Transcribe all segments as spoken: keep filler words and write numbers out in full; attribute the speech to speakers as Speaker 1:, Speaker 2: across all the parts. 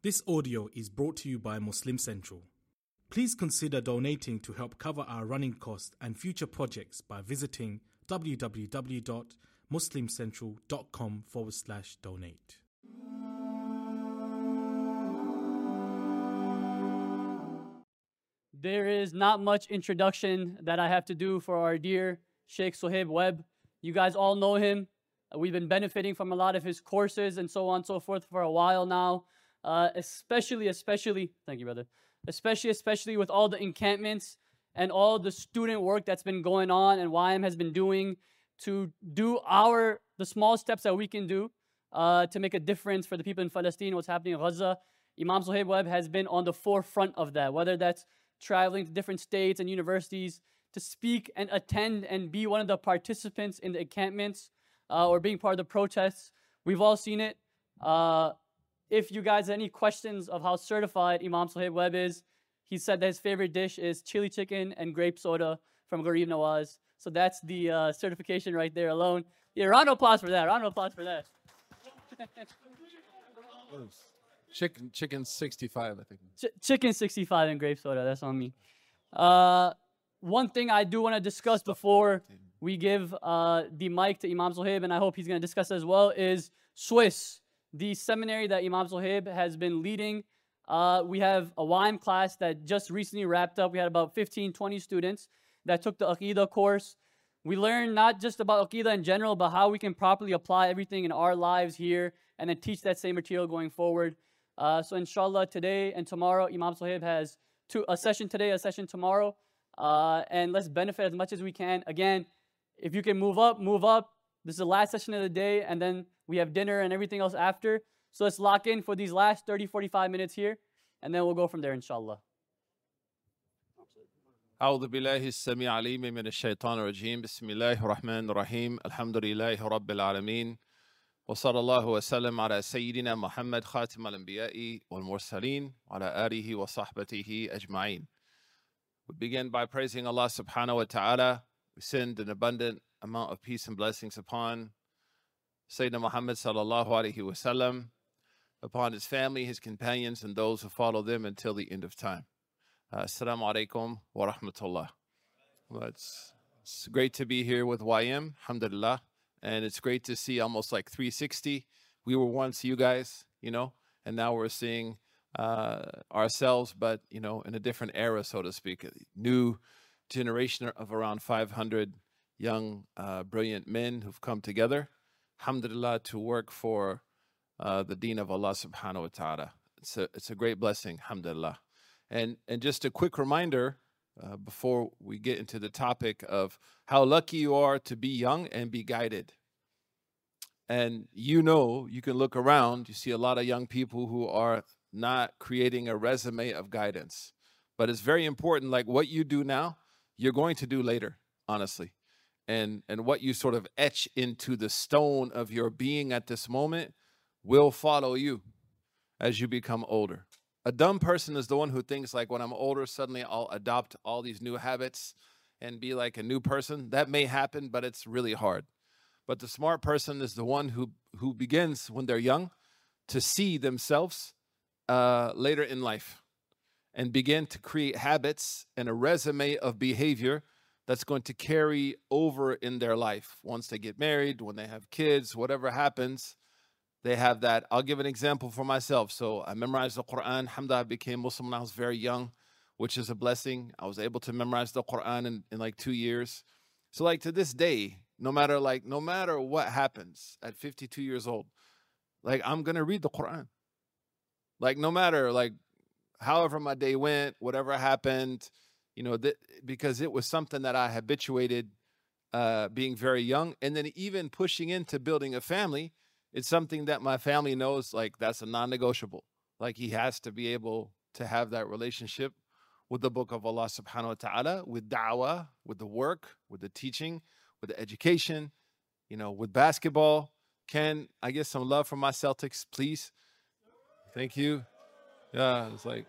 Speaker 1: This audio is brought to you by Muslim Central. Please consider donating to help cover our running costs and future projects by visiting www.muslimcentral.com forward slash donate.
Speaker 2: There is not much introduction that I have to do for our dear Sheikh Suhaib Webb. You guys all know him. We've been benefiting from a lot of his courses and so on and so forth for a while now. Uh, especially, especially, thank you, brother. Especially, especially with all the encampments and all the student work that's been going on and Y M has been doing to do our, the small steps that we can do uh, to make a difference for the people in Palestine, what's happening in Gaza. Imam Suhaib Webb has been on the forefront of that, whether that's traveling to different states and universities to speak and attend and be one of the participants in the encampments uh, or being part of the protests. We've all seen it. Uh, if you guys have any questions of how certified Imam Suhaib Webb is, he said that his favorite dish is chili chicken and grape soda from Garib Nawaz. So that's the uh, certification right there alone. Yeah, round of applause for that. Round of applause for that.
Speaker 3: Chicken, chicken sixty-five, I think.
Speaker 2: Ch- chicken sixty-five and grape soda. That's on me. Uh, one thing I do want to discuss before we give uh, the mic to Imam Suhaib, and I hope he's going to discuss as well, is Swiss, the seminary that Imam Suhaib has been leading. Uh, we have a Y M class that just recently wrapped up. We had about fifteen, twenty students that took the Aqidah course. We learned not just about Aqidah in general, but how we can properly apply everything in our lives here and then teach that same material going forward. Uh, so inshallah, today and tomorrow, Imam Suhaib has two, a session today, a session tomorrow. Uh, and let's benefit as much as we can. Again, if you can move up, move up. This is the last session of the day, and then we have dinner and everything else after. So let's lock in for these last thirty, forty-five minutes here, and then we'll go from there, inshallah.
Speaker 3: أعوذ بالله السميع العليم من الشيطان الرجيم بسم الله الرحمن الرحيم الحمد لله رب العالمين وصلى الله وسلم على سيدنا محمد خاتم الأنبياء والمرسلين وعلى آله وصحبته أجمعين. We begin by praising Allah subhanahu wa ta'ala. We send an abundant amount of peace and blessings upon Sayyidina Muhammad sallallahu alayhi wa sallam, upon his family, his companions, and those who follow them until the end of time. Uh, Assalamu alaikum wa rahmatullah. Well, it's, it's great to be here with Y M, alhamdulillah. And it's great to see almost like three sixty. We were once you guys, you know, and now we're seeing uh, ourselves, but, you know, in a different era, so to speak. A new generation of around five hundred young, uh, brilliant men who've come together, alhamdulillah, to work for uh, the deen of Allah subhanahu wa ta'ala. It's a, it's a great blessing, alhamdulillah. And, and just a quick reminder, Uh, before we get into the topic of how lucky you are to be young and be guided. And you know, you can look around, you see a lot of young people who are not creating a resume of guidance. But it's very important, like what you do now, you're going to do later, honestly. And, and what you sort of etch into the stone of your being at this moment will follow you as you become older. A dumb person is the one who thinks like when I'm older, suddenly I'll adopt all these new habits and be like a new person. That may happen, but it's really hard. But the smart person is the one who, who begins when they're young to see themselves uh, later in life and begin to create habits and a resume of behavior that's going to carry over in their life. Once they get married, when they have kids, whatever happens, they have that. I'll give an example for myself. So I memorized the Quran. Alhamdulillah, I became Muslim when I was very young, which is a blessing. I was able to memorize the Quran in, in like two years. So like to this day, no matter like, no matter what happens at fifty-two years old, like I'm going to read the Quran. Like no matter like however my day went, whatever happened, you know, th- because it was something that I habituated uh, being very young. And then even pushing into building a family, it's something that my family knows, like that's a non-negotiable. Like he has to be able to have that relationship with the book of Allah subhanahu wa ta'ala, with da'wah, with the work, with the teaching, with the education, you know, with basketball. Can I get some love from my Celtics, please? Thank you. Yeah, it's like,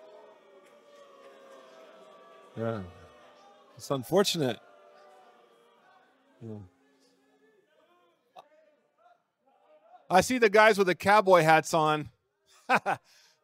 Speaker 3: yeah, it's unfortunate. Yeah. I see the guys with the cowboy hats on.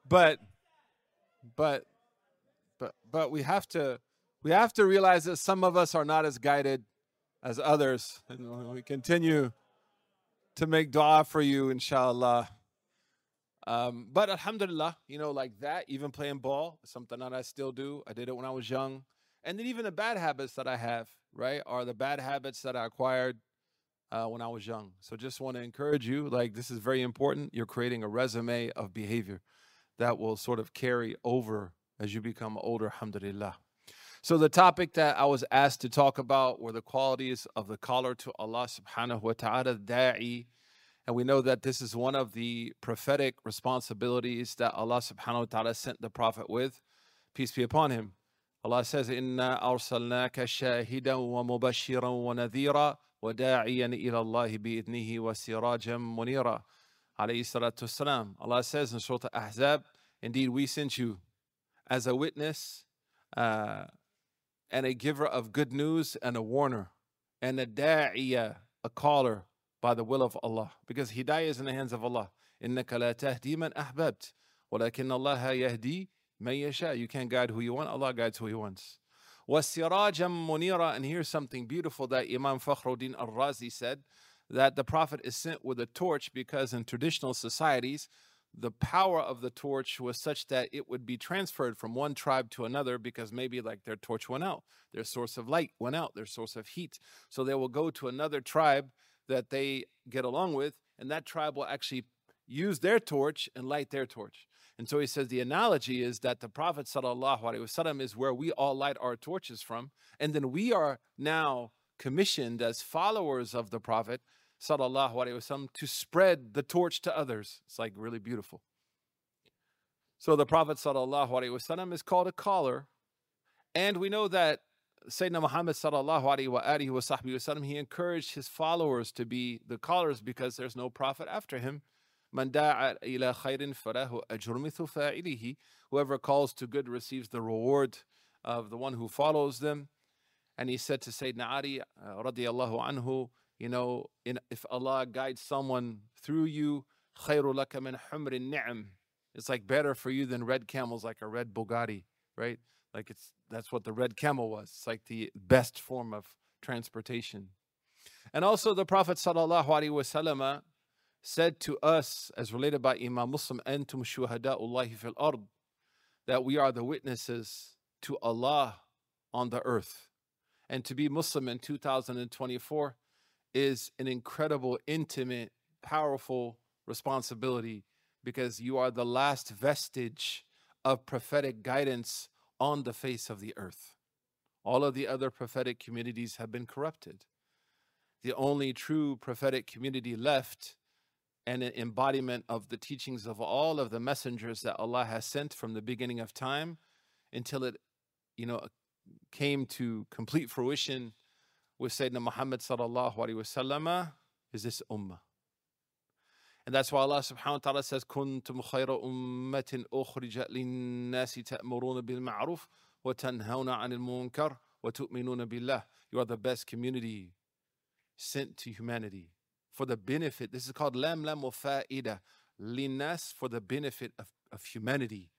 Speaker 3: but, but, but, but we have to, we have to realize that some of us are not as guided as others. And we continue to make dua for you, inshallah. Um, but alhamdulillah, you know, like that, even playing ball, something that I still do. I did it when I was young. And then even the bad habits that I have, right, are the bad habits that I acquired uh, when I was young. So just want to encourage you, like, this is very important. You're creating a resume of behavior that will sort of carry over as you become older, alhamdulillah. So the topic that I was asked to talk about were the qualities of the caller to Allah subhanahu wa ta'ala, da'i. And we know that this is one of the prophetic responsibilities that Allah subhanahu wa ta'ala sent the Prophet with, peace be upon him. Allah says, إِنَّا أَرْسَلْنَاكَ شَاهِدًا وَمُبَشِّرًا وَنَذِيرًا وَدَاعِيًا إِلَى اللَّهِ بِإِذْنِهِ وَسِرَاجًا مُنِيرًا. Alayhi salatu wassalam. Allah says in Surah Al-Ahzab, indeed we sent you as a witness uh, and a giver of good news and a warner and a da'iyah, a caller by the will of Allah, because hidayah is in the hands of Allah. إِنَّكَ لَا تَهْدِي مَنْ أَحْبَبْتَ وَلَكِنَّ اللَّهَ يَهْدِي مَنْ يَشَاءُ. You can't guide who you want, Allah guides who He wants. وَسِرَاجًا مُنِيرًا. And here's something beautiful that Imam Fakhruddin al-Razi said, that the Prophet is sent with a torch because in traditional societies, the power of the torch was such that it would be transferred from one tribe to another, because maybe like their torch went out, their source of light went out, their source of heat. So they will go to another tribe that they get along with, and that tribe will actually use their torch and light their torch. And so he says the analogy is that the Prophet sallallahu alaihi wasallam is where we all light our torches from, and then we are now commissioned as followers of the Prophet sallallahu alaihi wasallam to spread the torch to others. It's like really beautiful. So the Prophet sallallahu alaihi wasallam is called a caller, and we know that Sayyidina Muhammad sallallahu alaihi wa alihi wa sahbihi wasallam, he encouraged his followers to be the callers because there's no prophet after him. Man da'a ila khairin falahu ajru mithlu fa'ilihi. Whoever calls to good receives the reward of the one who follows them. And he said to Sayyidina Ali uh, radiyallahu anhu, you know, in, if Allah guides someone through you, khairu laka min humrin ni'am. It's like better for you than red camels, like a red Bugatti, right? Like it's that's what the red camel was. It's like the best form of transportation. And also the Prophet sallallahu alaihi wasallam said to us, as related by Imam Muslim, "Antum shuhada'ullahi fil ard," that we are the witnesses to Allah on the earth. And to be Muslim in two thousand twenty-four is an incredible, intimate, powerful responsibility, because you are the last vestige of prophetic guidance on the face of the earth. All of the other prophetic communities have been corrupted. The only true prophetic community left, and an embodiment of the teachings of all of the messengers that Allah has sent from the beginning of time until it, you know, came to complete fruition with Sayyidina Muhammad sallallahu alaihi wasallam, is this ummah. And that's why Allah subhanahu wa ta'ala says, "Kuntum khayra ummatin ukhrijat lin-nasi ta'muruna bil ma'ruf wa tanhauna 'anil munkar wa tu'minuna billah." You are the best community sent to humanity for the benefit. This is called lam lam wa fa'ida, linnas, for the benefit of, of humanity.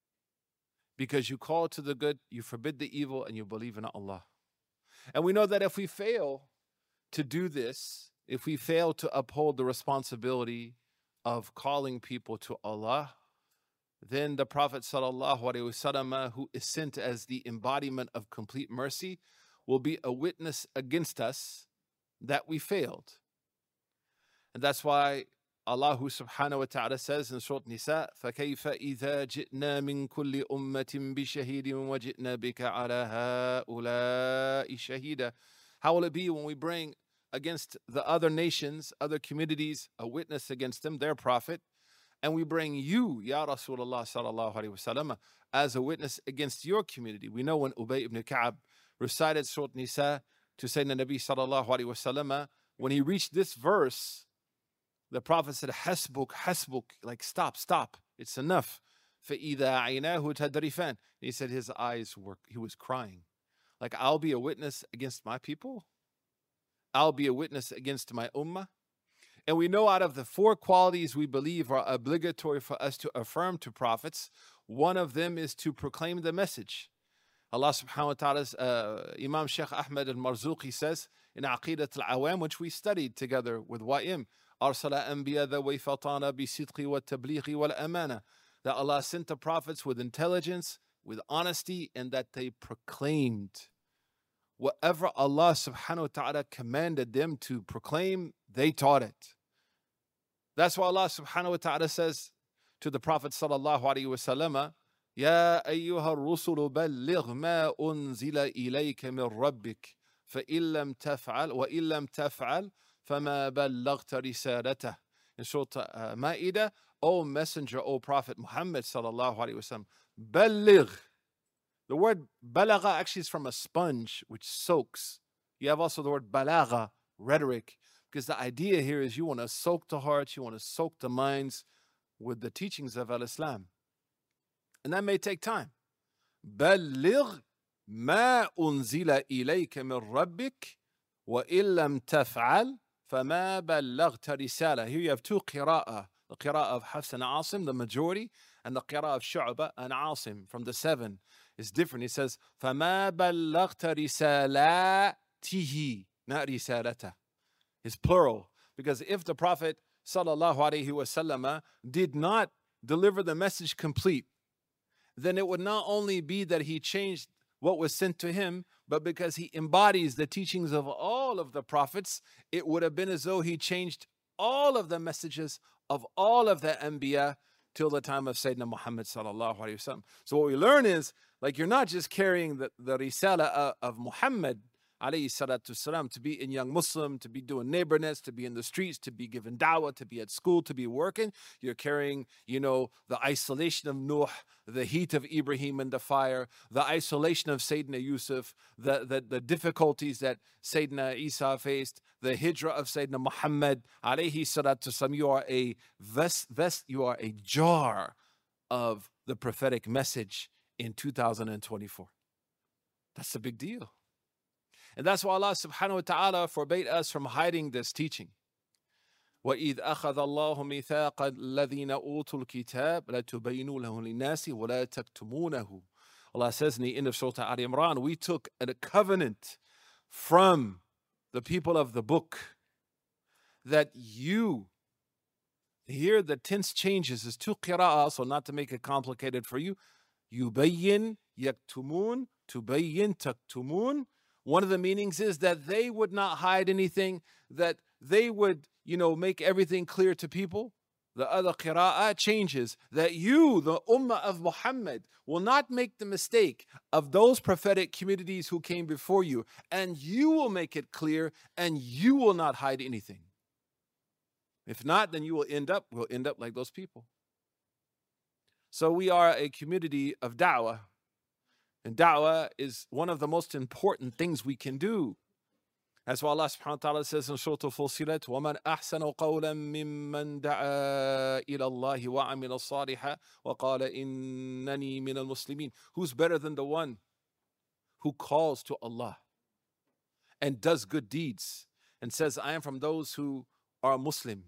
Speaker 3: Because you call to the good, you forbid the evil, and you believe in Allah. And we know that if we fail to do this, if we fail to uphold the responsibility of calling people to Allah, then the Prophet sallallahu alaihi wasallam, who is sent as the embodiment of complete mercy, will be a witness against us that we failed. And that's why Allah subhanahu wa ta'ala says in Surah Nisa, فَكَيْفَ إِذَا جِئْنَا مِن كُلِّ أُمَّةٍ بِشَهِيدٍ وَجِئْنَا بِكَ عَلَى هَؤُلَاءِ شَهِيدًا. How will it be when we bring against the other nations, other communities, a witness against them, their prophet, and we bring you, Ya Rasulullah sallallahu alaihi wasallam, as a witness against your community? We know when Ubay ibn Ka'ab recited Surah Nisa to Sayyidina Nabi sallallahu alaihi wasallam, when he reached this verse, the Prophet said, "Hasbuk, hasbuk," like stop, stop, it's enough. فَإِذَا عَيْنَاهُ تَدْرِفَانِ. He said his eyes were, he was crying. Like, I'll be a witness against my people? I'll be a witness against my ummah? And we know out of the four qualities we believe are obligatory for us to affirm to prophets, one of them is to proclaim the message. Allah subhanahu wa ta'ala's uh, Imam Sheikh Ahmed al-Marzuqi says in Aqidat al-Awam, which we studied together with Y M, أَرْسَلَ أَنْبِيَا ذَوَيْ فَطَانَ بِصِدْقِ وَالتَّبْلِيغِ وَالْأَمَانَةِ, that Allah sent the prophets with intelligence, with honesty, and that they proclaimed whatever Allah subhanahu wa ta'ala commanded them to proclaim, they taught it. That's why Allah subhanahu wa ta'ala says to the Prophet sallallahu alayhi wa sallam, يا أيها الرسل بلغ ما أنزل إليك من ربك فإن لم تفعل وإن لم تفعل فما بلغت رسالته. In Surah uh, Ma'idah, O Messenger, O Prophet Muhammad sallallahu alayhi wa sallam, بلغ. The word balagha actually is from a sponge which soaks. You have also the word balagha, rhetoric, because the idea here is you want to soak the hearts, you want to soak the minds with the teachings of al-Islam. And that may take time. بلغ ما أنزل إليك من ربك وإن لم تفعل فما بلغت رسالة. Here you have two qira'ah. The qira'ah of Hafs and Asim, the majority, and the qira'ah of Shu'bah and Asim from the seven is different. He says, فما بلغت رسالته, not رسالته. It's plural. Because if the Prophet sallallahu alaihi wasallam did not deliver the message complete, then it would not only be that he changed what was sent to him, but because he embodies the teachings of all of the prophets, it would have been as though he changed all of the messages of all of the Anbiya till the time of Sayyidina Muhammad sallallahu alaihi wasallam. So what we learn is, like, you're not just carrying the, the risala of, of Muhammad alayhi salatu salam to be in Young Muslim, to be doing neighborness, to be in the streets, to be giving da'wah, to be at school, to be working. You're carrying, you know, the isolation of Nuh, the heat of Ibrahim in the fire, the isolation of Sayyidina Yusuf, the, the, the difficulties that Sayyidina Isa faced, the hijrah of Sayyidina Muhammad alayhi salatu salam. You are a vest, vest, you are a jar of the prophetic message in two thousand twenty-four. That's a big deal. And that's why Allah subhanahu wa ta'ala forbade us from hiding this teaching. وَإِذْ أَخَذَ اللَّهُ مِيثَاقَ الَّذِينَ أُوتُوا الْكِتَابَ لَتُبَيِّنُوا لَهُ لِلنَّاسِ وَلَا تَكْتُمُونَهُ. Allah says in the end of Surah Al Imran, we took a covenant from the people of the book that you, here the tense changes, is two qira'ah, so not to make it complicated for you. يُبَيِّن يَكْتُمُون, تُبَيِّن تَكْتُمُون. One of the meanings is that they would not hide anything, that they would, you know, make everything clear to people. The other qira'ah changes, that you, the ummah of Muhammad, will not make the mistake of those prophetic communities who came before you, and you will make it clear, and you will not hide anything. If not, then you will end up, we'll end up like those people. So we are a community of da'wah. And da'wah is one of the most important things we can do. That's why Allah subhanahu wa ta'ala says in Surah Al-Fussilat, وَمَنْ أَحْسَنُ قَوْلًا مِّمَّنْ دَعَا إِلَى اللَّهِ وَعَمِلَ الصَّالِحًا وَقَالَ إِنَّنِي مِنَ الْمُسْلِمِينَ. Who's better than the one who calls to Allah and does good deeds and says, I am from those who are Muslim.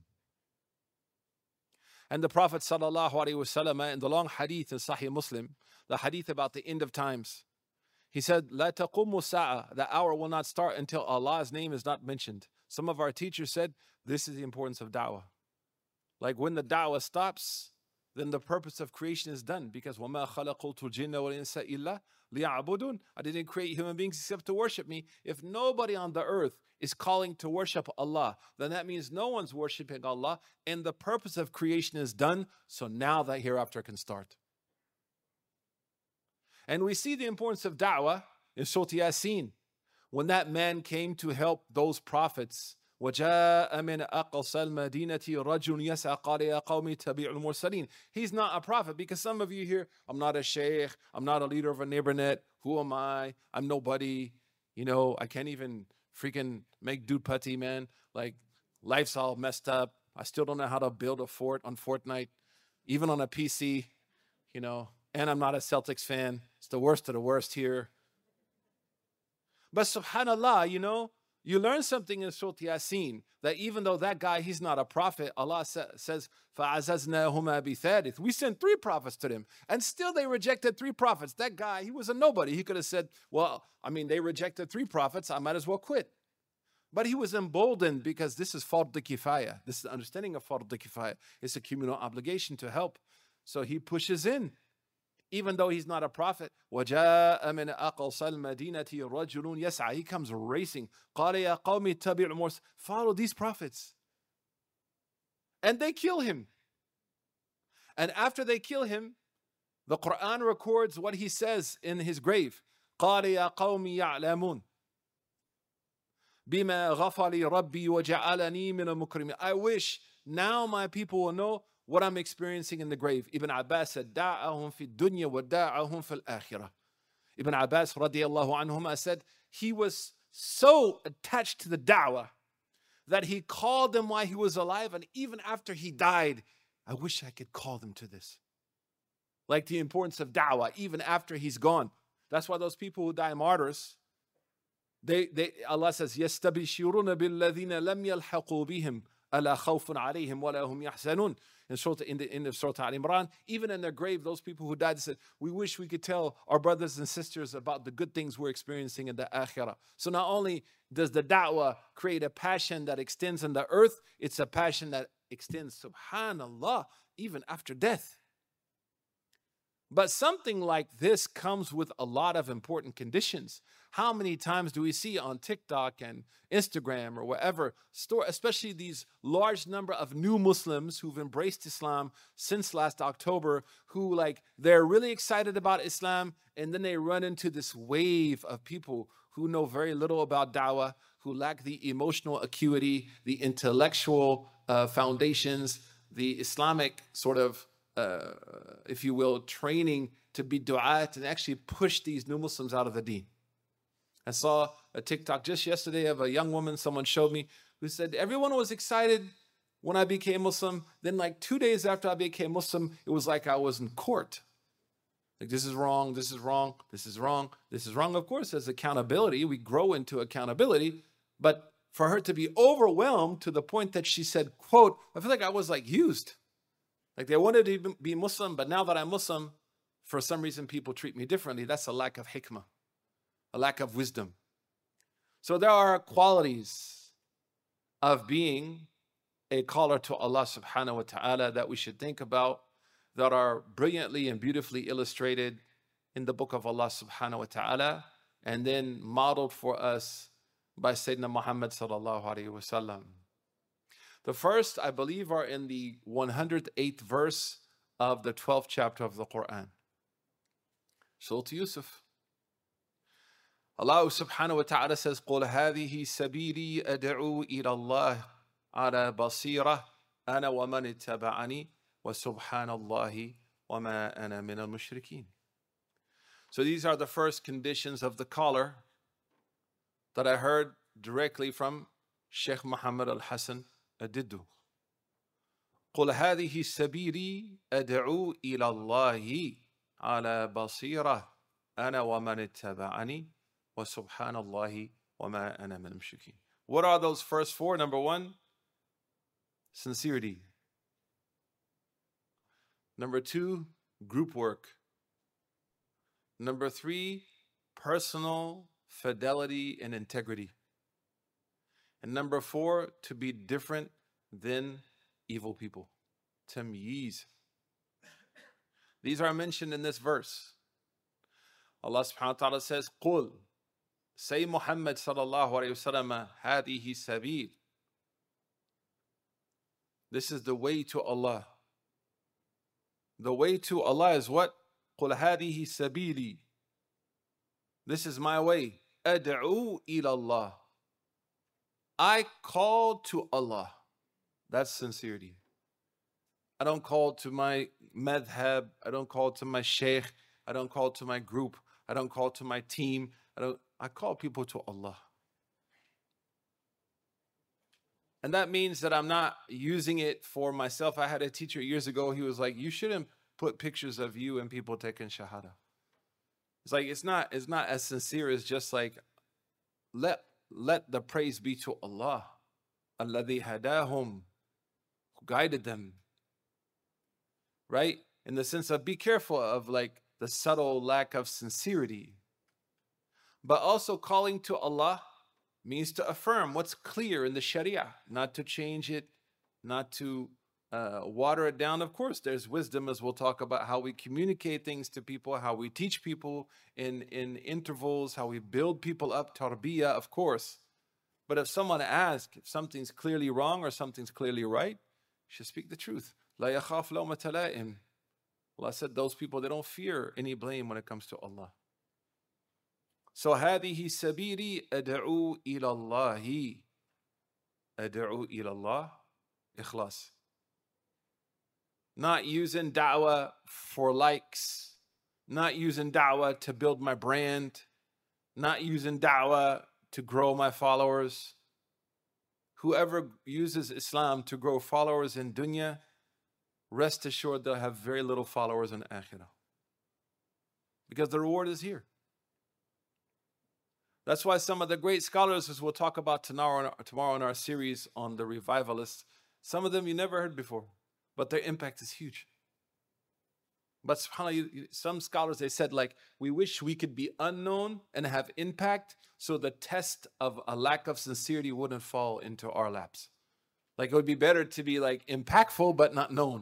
Speaker 3: And the Prophet sallallahu alaihi wasallam in the long hadith in Sahih Muslim, the hadith about the end of times, he said, "La taqumu sa'a," the hour will not start until Allah's name is not mentioned. Some of our teachers said this is the importance of da'wah. Like when the da'wah stops, then the purpose of creation is done, because وَمَا خَلَقُوا الْجِنَّ وَالْإِنسَ إِلَّا لِيَعْبُدُونَ. I didn't create human beings except to worship me. If nobody on the earth is calling to worship Allah, then that means no one's worshiping Allah, and the purpose of creation is done, so now that hereafter can start. And we see the importance of da'wah in Surah Yasin, when that man came to help those prophets. وَجَاءَ مِنْ أَقْصَى الْمَدِينَةِ رَجُلٌ يَسْعَى قَالَ يَا قَوْمِ اتَّبِعُوا الْمُرْسَلِينَ. He's not a prophet, because some of you here, I'm not a sheikh, I'm not a leader of a neighbornet, who am I? I'm nobody, you know, I can't even freaking make dude putty, man. Like, life's all messed up. I still don't know how to build a fort on Fortnite, even on a P C, you know, and I'm not a Celtics fan. It's the worst of the worst here. But subhanAllah, you know, You learn something in Surah Yasin, that even though that guy, he's not a prophet, Allah sa- says, فَعَزَزْنَاهُمَا بِثَالِثٍ. We sent three prophets to them, and still they rejected three prophets. That guy, he was a nobody. He could have said, well, I mean, they rejected three prophets, I might as well quit. But he was emboldened because this is fard kifaya. This is the understanding of fard kifaya. It's a communal obligation to help. So he pushes in. Even though he's not a prophet, وَجَاءَ مِنْ أَقْصَى الْمَدِينَةِ رَجُلٌ يَسْعَى. He comes racing. قَالَ يَا قَوْمِ اتَّبِعُوا مُرْسَلِينَ. Follow these prophets. And they kill him. And after they kill him, the Quran records what he says in his grave. قَالَ يَا قَوْمِ يَعْلَمُونَ بِمَا غَفَرَ لِي رَبِّي وَجَعَلَنِي مِنَ الْمُكْرِمِينَ. I wish now my people will know what I'm experiencing in the grave. Ibn Abbas said, دَعَهُمْ فِي الدُّنْيَا وَدَعَهُمْ فِي الْآخِرَةِ. Ibn Abbas radiallahu anhuma said, he was so attached to the da'wah that he called them while he was alive, and even after he died, I wish I could call them to this. Like the importance of da'wah, even after he's gone. That's why those people who die martyrs, they, they, Allah says, يَسْتَبِشِرُونَ بِالَّذِينَ لَمْ يَلْحَقُوا بِهِمْ أَلَا خَوْفٌ عَلَيْهِمْ وَلَا هُمْ يَحْزَنُونَ. In, Surah, in the end of Surah Al-Imran, even in their grave, those people who died said, we wish we could tell our brothers and sisters about the good things we're experiencing in the akhirah. So not only does the da'wah create a passion that extends in the earth, it's a passion that extends, subhanallah, even after death. But something like this comes with a lot of important conditions. How many times do we see on TikTok and Instagram or whatever, store, especially these large number of new Muslims who've embraced Islam since last October, who like, they're really excited about Islam, and then they run into this wave of people who know very little about da'wah, who lack the emotional acuity, the intellectual uh, foundations, the Islamic sort of Uh, if you will, training to be du'at and actually push these new Muslims out of the deen. I saw a TikTok just yesterday of a young woman someone showed me who said, everyone was excited when I became Muslim. Then like two days after I became Muslim, it was like I was in court. Like, this is wrong, this is wrong, this is wrong, this is wrong. Of course, there's accountability. We grow into accountability. But for her to be overwhelmed to the point that she said, quote, I feel like I was like used. Like they wanted to be Muslim, but now that I'm Muslim, for some reason people treat me differently. That's a lack of hikmah, a lack of wisdom. So there are qualities of being a caller to Allah subhanahu wa ta'ala that we should think about, that are brilliantly and beautifully illustrated in the book of Allah subhanahu wa ta'ala, and then modeled for us by Sayyidina Muhammad sallallahu alayhi wa sallam. The first, I believe, are in the one hundred eighth verse of the twelfth chapter of the Quran. Surah Yusuf. Allah subhanahu wa ta'ala says, قُلْ هَذِهِ سَبِيلِي أَدْعُو إِلَى اللَّهِ عَلَى بَصِيرَةٍ أَنَا وَمَنِ اتَّبَعَنِي وَسُبْحَانَ اللَّهِ وَمَا أَنَا مِنَ الْمُشْرِكِينَ. So these are the first conditions of the caller that I heard directly from Sheikh Muhammad Al-Hassan Adiddu. قُلْ هَذِهِ سَبِيلِي أَدْعُو إِلَى اللَّهِ عَلَى بَصِيرَةٍ أَنَا وَمَنِ اتَّبَعَنِي وَسُبْحَانَ اللَّهِ وَمَا أَنَا مِنَ الْمُشْرِكِينَ. What are those first four? Number one, sincerity. Number two, group work. Number three, personal fidelity and integrity. And number four, to be different than evil people. Tamyiz. These are mentioned in this verse. Allah subhanahu wa ta'ala says, قُلْ, say Muhammad sallallahu alayhi wa sallam, هَذِهِ سَبِيلٌ. This is the way to Allah. The way to Allah is what? قُلْ هَذِهِ سَبِيلِي. This is my way. أَدْعُو إِلَى اللَّهِ. I call to Allah. That's sincerity. I don't call to my madhab. I don't call to my sheikh. I don't call to my group. I don't call to my team. I don't. I call people to Allah. And that means that I'm not using it for myself. I had a teacher years ago. He was like, you shouldn't put pictures of you and people taking shahada. It's like, it's not, it's not as sincere as just like, let let the praise be to Allah, alladhi hadahum, who guided them. Right? In the sense of be careful of like the subtle lack of sincerity. But also calling to Allah means to affirm what's clear in the Sharia, not to change it, not to uh, water it down. Of course, there's wisdom, as we'll talk about how we communicate things to people, how we teach people in, in intervals, how we build people up, tarbiyah, of course. But if someone asks if something's clearly wrong or something's clearly right, you should speak the truth. La yakhaf lawmata la'im. Allah said those people, they don't fear any blame when it comes to Allah. So هذه سبيلي أدعو إلى الله. أدعو إلى الله. Ikhlas. Not using da'wah for likes. Not using da'wah to build my brand. Not using da'wah to grow my followers. Whoever uses Islam to grow followers in dunya, rest assured they'll have very little followers in akhirah. Because the reward is here. That's why some of the great scholars, as we'll talk about tomorrow, tomorrow in our series on the revivalists, some of them you never heard before, but their impact is huge. But subhanAllah, some scholars, they said like, we wish we could be unknown and have impact so the test of a lack of sincerity wouldn't fall into our laps. Like it would be better to be like impactful but not known.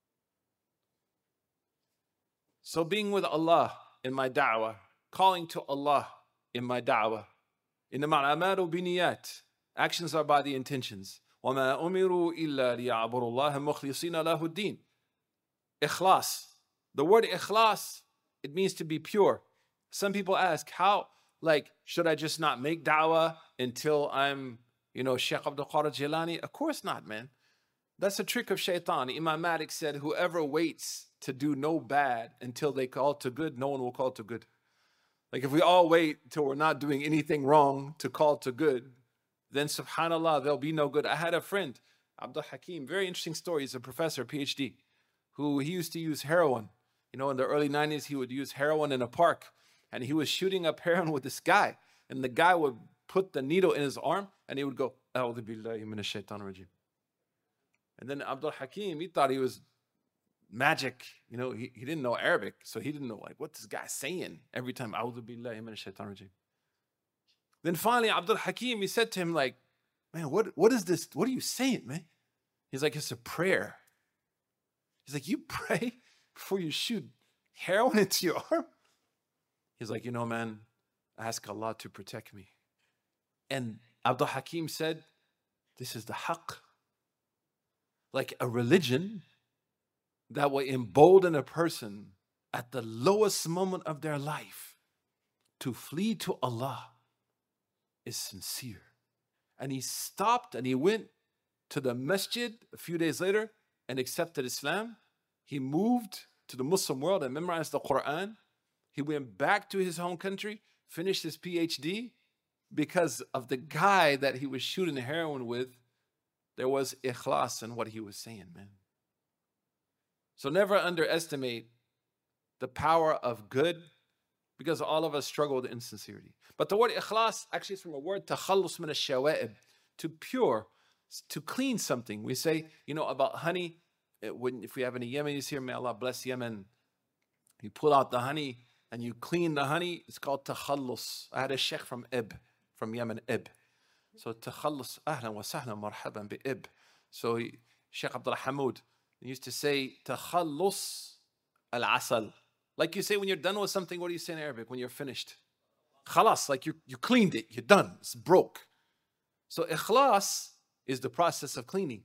Speaker 3: So being with Allah in my da'wah, calling to Allah in my da'wah. إِنَّمَا الْأَعْمَالُ بِنِيَّاتٍ. Actions are by the intentions. وَمَا أُمِرُوا إِلَّا لِيَعْبُدُوا اللَّهَ مُخْلِصِينَ لَهُ الدِّينَ. Ikhlas. The word ikhlas, it means to be pure. Some people ask, how, like, should I just not make da'wah until I'm, you know, Shaykh Abdul Qadir Jilani? Of course not, man. That's a trick of shaitan. Imam Malik said, whoever waits to do no bad until they call to good, no one will call to good. Like if we all wait till we're not doing anything wrong to call to good, then subhanAllah, there'll be no good. I had a friend, Abdul Hakim, very interesting story. He's a professor, PhD, who he used to use heroin. You know, in the early nineties, he would use heroin in a park. And he was shooting up heroin with this guy. And the guy would put the needle in his arm and he would go, A'udhu billahi minash shaitanir rajim. And then Abdul Hakim, he thought he was magic. You know, he, he didn't know Arabic. So he didn't know, like, what this guy's saying every time. A'udhu billahi minash shaitanir rajim. Then finally, Abdul Hakim, he said to him, like, man, what, what is this? What are you saying, man? He's like, it's a prayer. He's like, you pray before you shoot heroin into your arm? He's like, you know, man, ask Allah to protect me. And Abdul Hakim said, this is the haqq. Like a religion that will embolden a person at the lowest moment of their life to flee to Allah is sincere. And he stopped and he went to the masjid a few days later and accepted Islam. He moved to the Muslim world and memorized the Quran. He went back to his home country, finished his PhD because of the guy that he was shooting heroin with. There was ikhlas in what he was saying, man. So never underestimate the power of good, because all of us struggle with insincerity. But the word ikhlas actually is from a word takhallus min ash-shawa'ib, to pure, to clean something. We say, you know, about honey, it wouldn't, if we have any Yemenis here, may Allah bless Yemen. You pull out the honey and you clean the honey. It's called takhallus. I had a sheikh from Ib, from Yemen, Ib. So takhallus, ahlan wa sahlan marhaban bi Ib. So he, Sheikh Abdul Hamoud used to say takhallus al-asal. Like you say when you're done with something, what do you say in Arabic when you're finished? Khalas, like you, you cleaned it, you're done, it's broke. So ikhlas is the process of cleaning.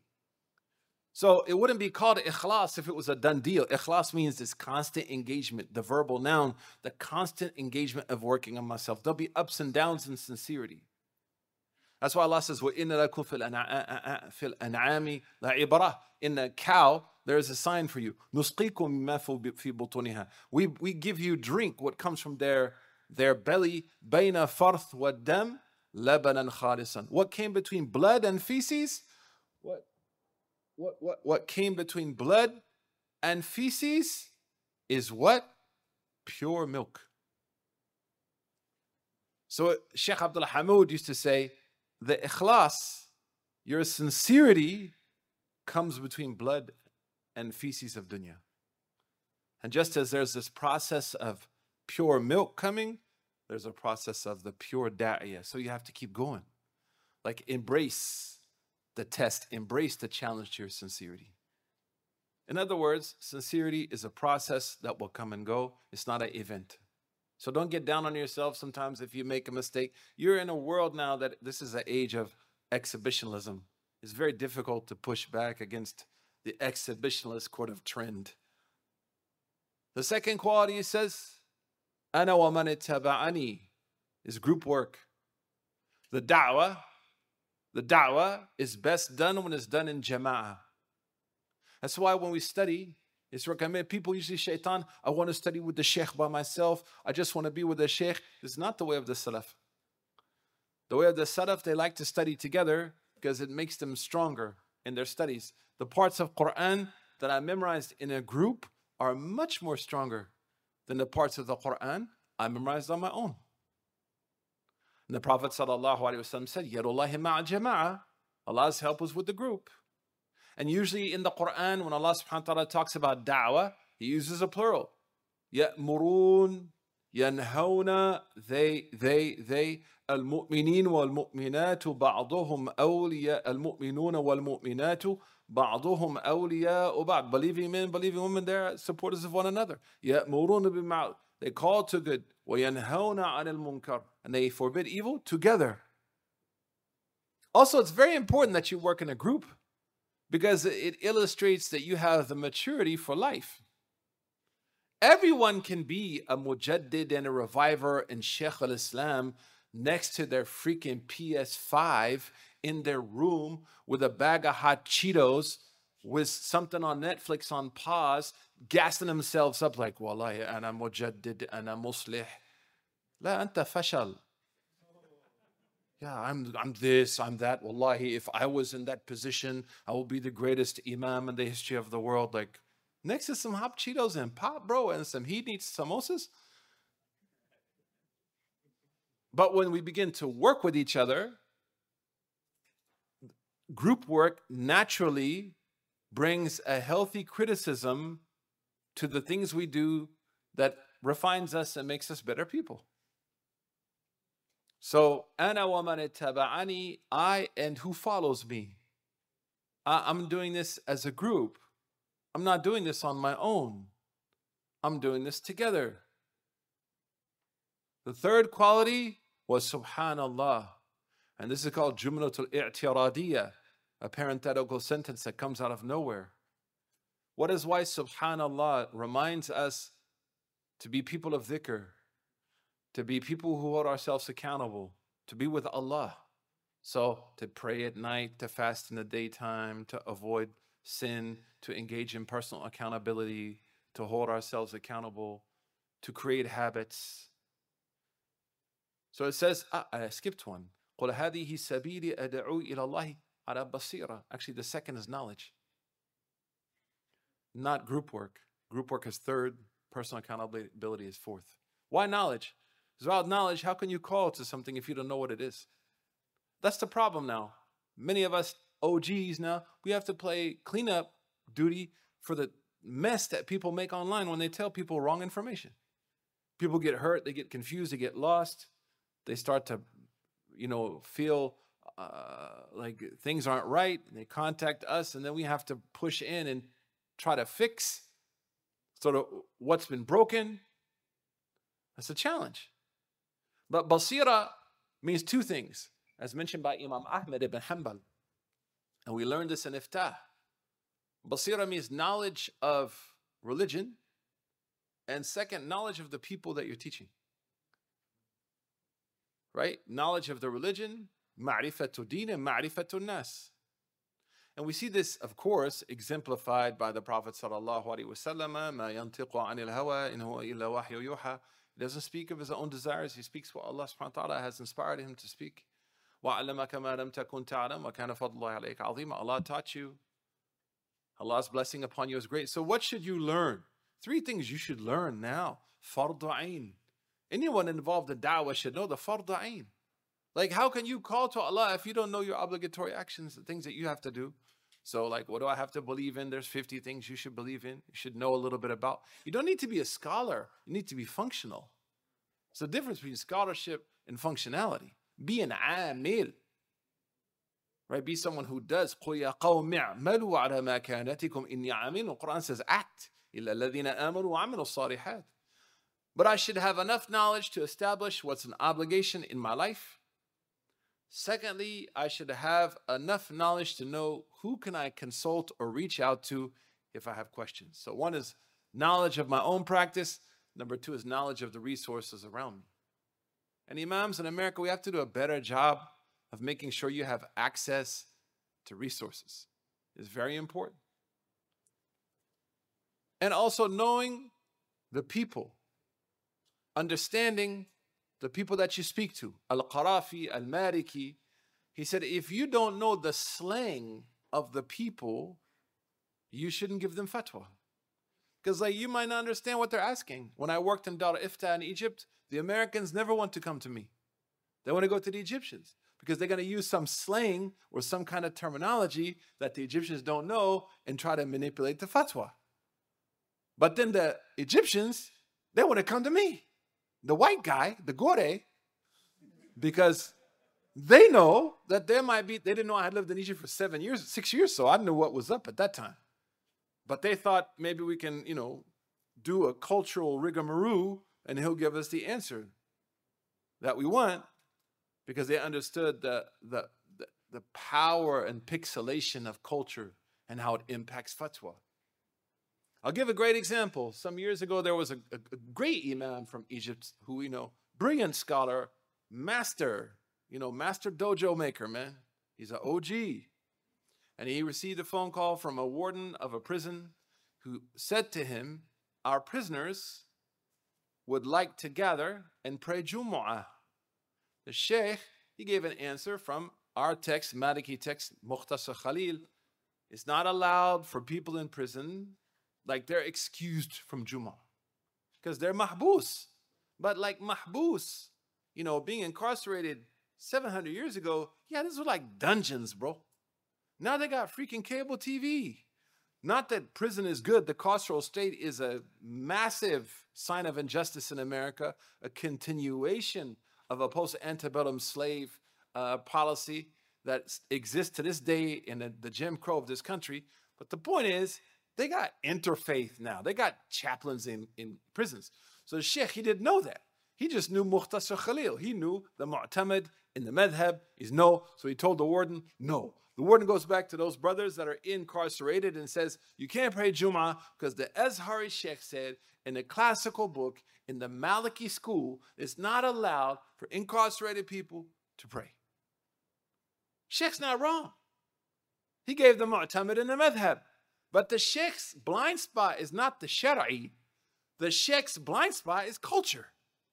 Speaker 3: So it wouldn't be called ikhlas if it was a done deal. Ikhlas means this constant engagement, the verbal noun, the constant engagement of working on myself. There'll be ups and downs in sincerity. That's why Allah says, وَإِنَّ لَكُمْ فِي الْأَنْعَامِ لَعِبْرَةً. In the cow, there is a sign for you. نُسْقِيكُم مِّمَّا فِي بُطُونِهَا. We we give you drink, what comes from their, their belly. بَيْنَ فَرْث وَالدَّمْ لَبَنًا خَالِصًا. What came between blood and feces? What, what, what, what came between blood and feces is what? Pure milk. So Sheikh Abdul Hamoud used to say, the ikhlas, your sincerity, comes between blood and feces of dunya. And just as there's this process of pure milk coming, there's a process of the pure da'iyah. So you have to keep going. Like embrace the test, embrace the challenge to your sincerity. In other words, sincerity is a process that will come and go. It's not an event. So don't get down on yourself sometimes if you make a mistake. You're in a world now that this is an age of exhibitionism. It's very difficult to push back against the exhibitionist court of trend. The second quality, it says, Ana wa man ittaba'ani, is group work. The da'wah, the da'wah is best done when it's done in jama'ah. That's why when we study, it's recommended. People usually, shaitan, I want to study with the sheikh by myself. I just want to be with the sheikh. It's not the way of the salaf. The way of the salaf, they like to study together because it makes them stronger in their studies. The parts of Quran that I memorized in a group are much more stronger than the parts of the Quran I memorized on my own. And the Prophet ﷺ said, Yadullahi ma'a jama'ah. Allah's help was with the group. And usually in the Quran, when Allah subhanahu wa ta'ala talks about da'wah, He uses a plural. Ya'murun, yanhawna, they, they, they, al-mu'mineen wal-mu'minatu ba'duhum awliya, al-mu'minuna wal-mu'minatu ba'duhum awliya ba'd. Believing men, believing women, they're supporters of one another. Ya'murun bil-ma'ruf, they call to good. Wa yanhawna 'anil munkar, and they forbid evil together. Also, it's very important that you work in a group, because it illustrates that you have the maturity for life. Everyone can be a mujaddid and a reviver and Sheikh al-Islam next to their freaking P S five in their room with a bag of hot Cheetos with something on Netflix on pause, gassing themselves up like, Wallahi, ana mujaddid, ana muslih. La anta fashal. Yeah, I'm, I'm this, I'm that. Wallahi, if I was in that position, I will be the greatest imam in the history of the world. Like, next to some hot Cheetos and pop, bro, and some heat-eat samosas. But when we begin to work with each other, group work naturally brings a healthy criticism to the things we do that refines us and makes us better people. So, ana wa man ittaba'ani, I and who follows me. I, I'm doing this as a group. I'm not doing this on my own. I'm doing this together. The third quality was subhanallah. And this is called jumlatul i'tiradiyah, a parenthetical sentence that comes out of nowhere. What is why subhanallah reminds us to be people of dhikr, to be people who hold ourselves accountable, to be with Allah. So to pray at night, to fast in the daytime, to avoid sin, to engage in personal accountability, to hold ourselves accountable, to create habits. So it says, ah, I skipped one. قُلْ هَذِهِ سَبِيلِ أَدْعُو إِلَى اللَّهِ عَلَى بَصِيرَةٍ. Actually, the second is knowledge. Not group work. Group work is third. Personal accountability is fourth. Why knowledge? Without knowledge, how can you call to something if you don't know what it is? That's the problem now. Many of us O Gs now, we have to play cleanup duty for the mess that people make online when they tell people wrong information. People get hurt, they get confused, they get lost. They start to, you know, feel uh, like things aren't right. They contact us, and then we have to push in and try to fix sort of what's been broken. That's a challenge. But basira means two things, as mentioned by Imam Ahmed ibn Hanbal. And we learned this in Iftah. Basira means knowledge of religion, and second, knowledge of the people that you're teaching. Right? Knowledge of the religion, ma'rifatu deen and ma'rifatu nas. And we see this, of course, exemplified by the Prophet sallallahu alaihi wasallam. Ma yantiqu anil hawa in huwa illa wahyu yuha. He doesn't speak of his own desires. He speaks what Allah subhanahu wa ta'ala has inspired him to speak. وَعَلَّمَكَ مَا لَمْ تَكُنْ تَعْلَمْ وَكَانَ فَضْلُ اللَّهِ عَلَيْكَ عَظِيمًا. Allah taught you. Allah's blessing upon you is great. So what should you learn? Three things you should learn now. Fardu ayn. Anyone involved in da'wah should know the fard ayn. Like, how can you call to Allah if you don't know your obligatory actions, the things that you have to do? So, like, what do I have to believe in? There's fifty things you should believe in. You should know a little bit about. You don't need to be a scholar. You need to be functional. It's the difference between scholarship and functionality. Be an amil. Right? Be someone who does. قُلْ يَا قَوْمِ اعْمَلُوا عَلَى مَا كَانَتِكُمْ إِنِّي عَامِلٌ. The Quran says, act. إِلَّا الَّذِينَ آمَنُوا وَعَمِلُوا الصَّالِحَاتِ. But I should have enough knowledge to establish what's an obligation in my life. Secondly, I should have enough knowledge to know who can I consult or reach out to if I have questions. So one is knowledge of my own practice. Number two is knowledge of the resources around me. And imams in America, we have to do a better job of making sure you have access to resources. It's very important. And also knowing the people, understanding the people that you speak to. Al-Qarafi, Al-Maliki, he said, if you don't know the slang of the people, you shouldn't give them fatwa. Because like you might not understand what they're asking. When I worked in Dar Ifta in Egypt, the Americans never want to come to me. They want to go to the Egyptians because they're going to use some slang or some kind of terminology that the Egyptians don't know and try to manipulate the fatwa. But then the Egyptians, they want to come to me, the white guy, the Gore, because they know that there might be, they didn't know I had lived in Egypt for seven years, six years, so I knew what was up at that time. But they thought maybe we can, you know, do a cultural rigmarole and he'll give us the answer that we want, because they understood the, the, the, the power and pixelation of culture and how it impacts fatwa. I'll give a great example. Some years ago, there was a, a, a great imam from Egypt who we know, brilliant scholar, master, you know, master dojo maker, man. He's an O G. And he received a phone call from a warden of a prison who said to him, our prisoners would like to gather and pray Jumu'ah. The sheikh, he gave an answer from our text, Maliki text, Mukhtasar Khalil. It's not allowed for people in prison, like they're excused from Jumu'ah because they're mahbus. But like mahbus, you know, being incarcerated seven hundred years ago, yeah, this was like dungeons, bro. Now they got freaking cable T V. Not that prison is good. The carceral state is a massive sign of injustice in America, a continuation of a post-antebellum slave uh, policy that exists to this day in the, the Jim Crow of this country. But the point is, they got interfaith now. They got chaplains in, in prisons. So the sheikh, he didn't know that. He just knew Mukhtasar Khalil. He knew the Mu'tamad in the madhab is no. So he told the warden, no. The warden goes back to those brothers that are incarcerated and says, you can't pray Jum'ah because the Azhari sheikh said in the classical book, in the Maliki school, it's not allowed for incarcerated people to pray. Sheikh's not wrong. He gave the Mu'tamad in the madhab. But the sheikh's blind spot is not the shara'i. The sheikh's blind spot is culture.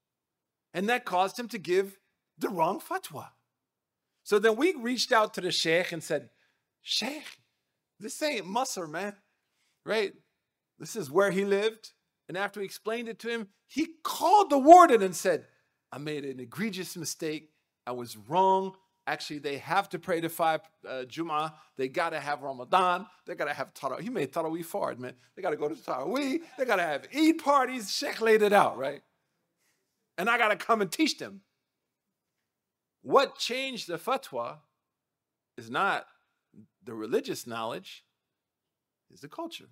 Speaker 3: And that caused him to give the wrong fatwa. So then we reached out to the sheikh and said, Sheikh, this ain't Masr, man, right? This is where he lived. And after we explained it to him, he called the warden and said, I made an egregious mistake. I was wrong. Actually, they have to pray the five uh, Jum'ah. They got to have Ramadan. They got to have Tarawih. He made Tarawih forward, man. They got to go to Tarawih. They got to have Eid parties. Sheikh laid it out, right? And I got to come and teach them. What changed the fatwa is not the religious knowledge, it's the culture.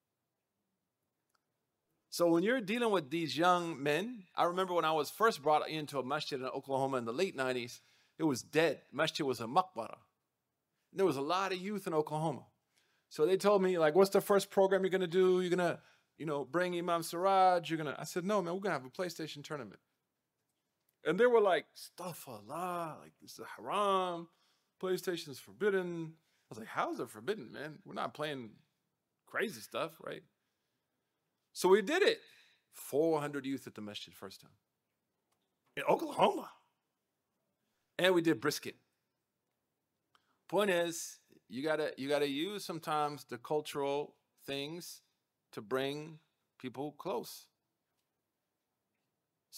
Speaker 3: So when you're dealing with these young men, I remember when I was first brought into a masjid in Oklahoma in the late nineties, it was dead. Masjid was a maqbara. There was a lot of youth in Oklahoma. So they told me, like, what's the first program you're going to do? You're going to, you know, bring Imam Siraj. You're going to, I said, no, man, we're going to have a PlayStation tournament. And they were like, astaghfirullah, like this is haram, PlayStation is forbidden. I was like, how is it forbidden, man? We're not playing crazy stuff, right? So we did it. four hundred youth at the masjid first time. In Oklahoma. And we did brisket. Point is, you gotta, you gotta use sometimes the cultural things to bring people close.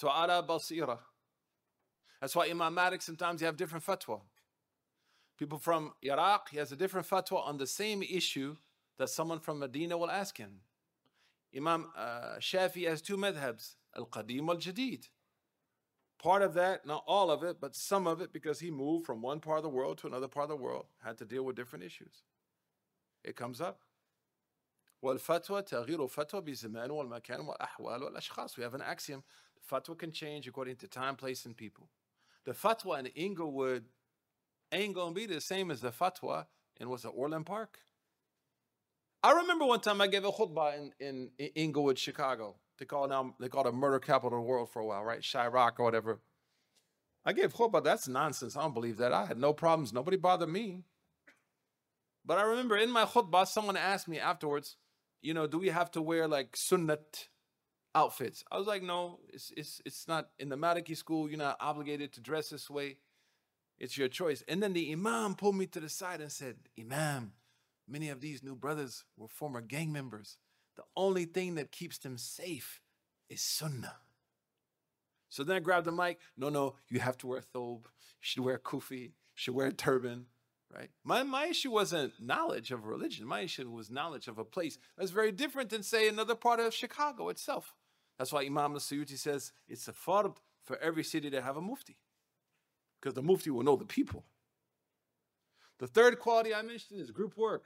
Speaker 3: So ala basira. That's why Imam Malik, sometimes you have different fatwa. People from Iraq, he has a different fatwa on the same issue that someone from Medina will ask him. Imam uh, Shafi has two madhabs, al-qadim al-jadid. Part of that, not all of it, but some of it, because he moved from one part of the world to another part of the world, had to deal with different issues. It comes up. وَالْفَتْوَى تَغِيرُ فَتْوَى بِالزَّمَانِ وَالْمَكَانِ وَالْأَحْوَالِ وَالْأَشْخَاص. We have an axiom. The fatwa can change according to time, place, and people. The fatwa in Inglewood ain't going to be the same as the fatwa in, what's it, Orland Park? I remember one time I gave a khutbah in, in, in Inglewood, Chicago. They call it now, they call it murder capital of the world for a while, right? Chirac or whatever. I gave khutbah, that's nonsense. I don't believe that. I had no problems. Nobody bothered me. But I remember in my khutbah, someone asked me afterwards, you know, do we have to wear like sunnat outfits? I was like, no, it's, it's, it's not in the Maliki school. You're not obligated to dress this way. It's your choice. And then the imam pulled me to the side and said, Imam, many of these new brothers were former gang members. The only thing that keeps them safe is sunnah. So then I grabbed the mic. No, no, you have to wear thobe. You should wear kufi. You should wear a turban, right? My, my issue wasn't knowledge of religion. My issue was knowledge of a place. That's very different than, say, another part of Chicago itself. That's why Imam al-Suyuti says it's a fard for every city to have a mufti, because the mufti will know the people. The third quality I mentioned is group work.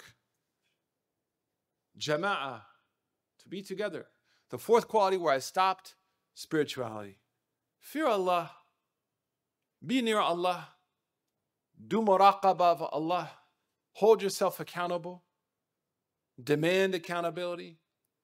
Speaker 3: Jama'ah, to be together. The fourth quality where I stopped, spirituality. Fear Allah. Be near Allah. Do muraqabah of Allah. Hold yourself accountable. Demand accountability.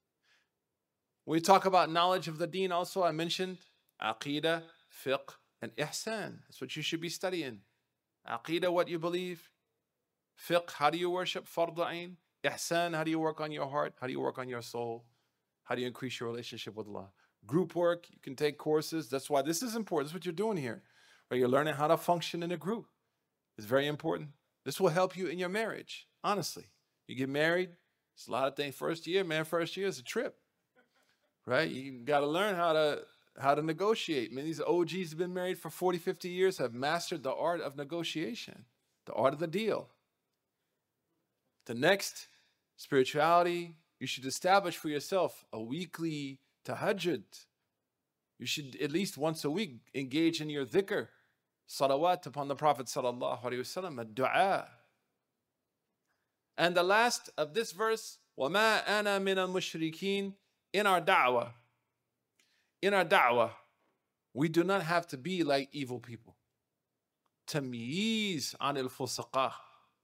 Speaker 3: When we talk about knowledge of the deen also, I mentioned aqidah, fiqh, and ihsan. That's what you should be studying. Aqidah, what you believe. Fiqh, how do you worship? Fardu ain. Ihsan, how do you work on your heart? How do you work on your soul? How do you increase your relationship with Allah? Group work, you can take courses. That's why this is important. This is what you're doing here. Right? You're learning how to function in a group. It's very important. This will help you in your marriage, honestly. You get married, it's a lot of things. First year, man, first year is a trip. Right? You got to learn how to how to negotiate. I mean, these O Gs have been married for forty, fifty years, have mastered the art of negotiation, the art of the deal. The next, spirituality, you should establish for yourself a weekly tahajjud. You should at least once a week engage in your dhikr, salawat upon the Prophet sallallahu alaihi wasallam, ad-du'a. And the last of this verse, وَمَا أَنَا مِنَ الْمُشْرِكِينَ. In our da'wah, in our da'wah, we do not have to be like evil people. Tamyiz anil fusaqa.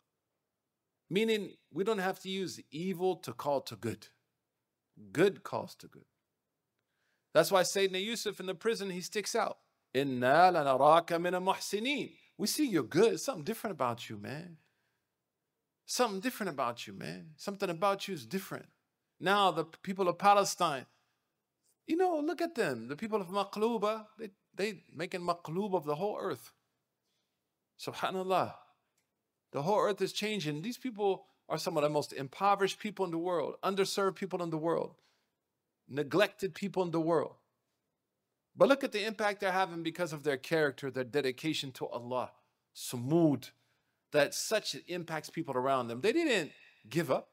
Speaker 3: Meaning, we don't have to use evil to call to good. Good calls to good. That's why Sayyidina Yusuf in the prison, he sticks out. Inna lanaraka min al-muhsinin. We see you're good. Something different about you, man. Something different about you, man. Something about you is different. Now the people of Palestine, you know, look at them. The people of Maqluba, they, they making Maqlub of the whole earth. Subhanallah. The whole earth is changing. These people are some of the most impoverished people in the world, underserved people in the world, neglected people in the world. But look at the impact they're having because of their character, their dedication to Allah. Sumud. That such impacts people around them. They didn't give up.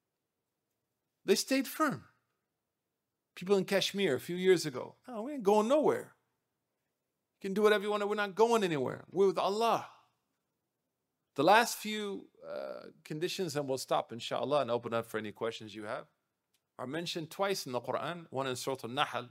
Speaker 3: They stayed firm. People in Kashmir a few years ago, no, we ain't going nowhere. You can do whatever you want, we're not going anywhere. We're with Allah. The last few uh, conditions, and we'll stop inshallah and open up for any questions you have, are mentioned twice in the Quran, one in Surah Al-Nahl.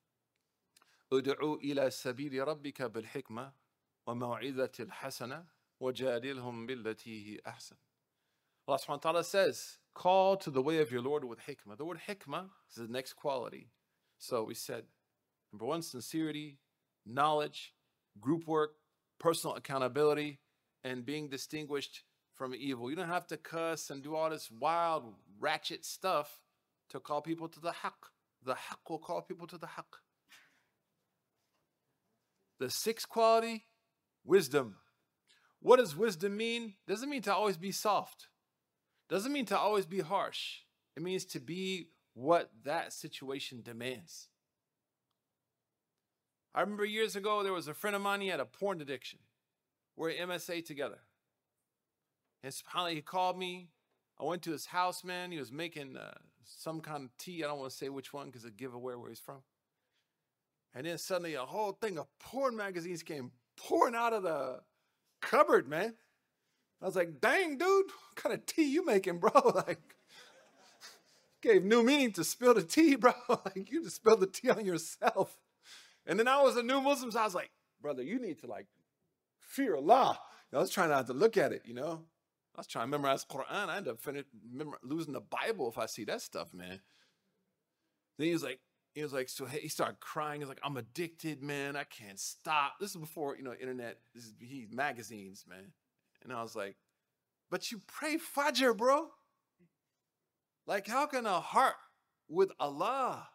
Speaker 3: أُدْعُوا إِلَى سَبِيلِ رَبِّكَ بِالْحِكْمَةِ وَمَوْعِظَةِ الْحَسَنَةِ وَجَادِلْهُمْ بِالَّتِي هِيَ أَحْسَنُ. Allah subhanahu wa ta'ala says, call to the way of your Lord with hikmah. The word hikmah is the next quality. So we said, number one, sincerity, knowledge, group work, personal accountability, and being distinguished from evil. You don't have to cuss and do all this wild, ratchet stuff to call people to the haqq. The haqq will call people to the haqq. The sixth quality, wisdom. What does wisdom mean? Doesn't mean to always be soft. Doesn't mean to always be harsh. It means to be what that situation demands. I remember years ago, there was a friend of mine, he had a porn addiction. We're at M S A together. And subhanAllah, he called me. I went to his house, man. He was making uh, some kind of tea. I don't want to say which one because it give away where he's from. And then suddenly a whole thing of porn magazines came pouring out of the cupboard, man. I was like, dang, dude, what kind of tea you making, bro? Like, gave new meaning to spill the tea, bro. Like, you just spilled the tea on yourself. And then I was a new Muslim, so I was like, brother, you need to, like, fear Allah. I was trying not to look at it, you know? I was trying to memorize Quran. I end up finish, memor, losing the Bible if I see that stuff, man. Then he was like, he was like, so hey, he started crying. He was like, I'm addicted, man. I can't stop. This is before, you know, internet, this is he, magazines, man. And I was like, but you pray Fajr, bro. Like, how can a heart with Allah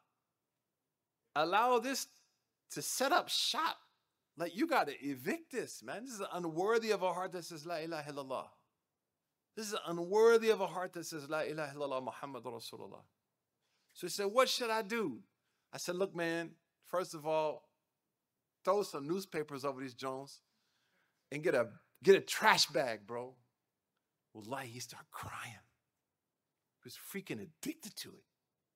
Speaker 3: allow this to set up shop? Like, you got to evict this, man. This is unworthy of a heart that says, La ilaha illallah. This is unworthy of a heart that says, La ilaha illallah Muhammad Rasulullah. So he said, what should I do? I said, look, man, first of all, throw some newspapers over these Jones and get a, get a trash bag, bro. Wallahi, he started crying. He was freaking addicted to it.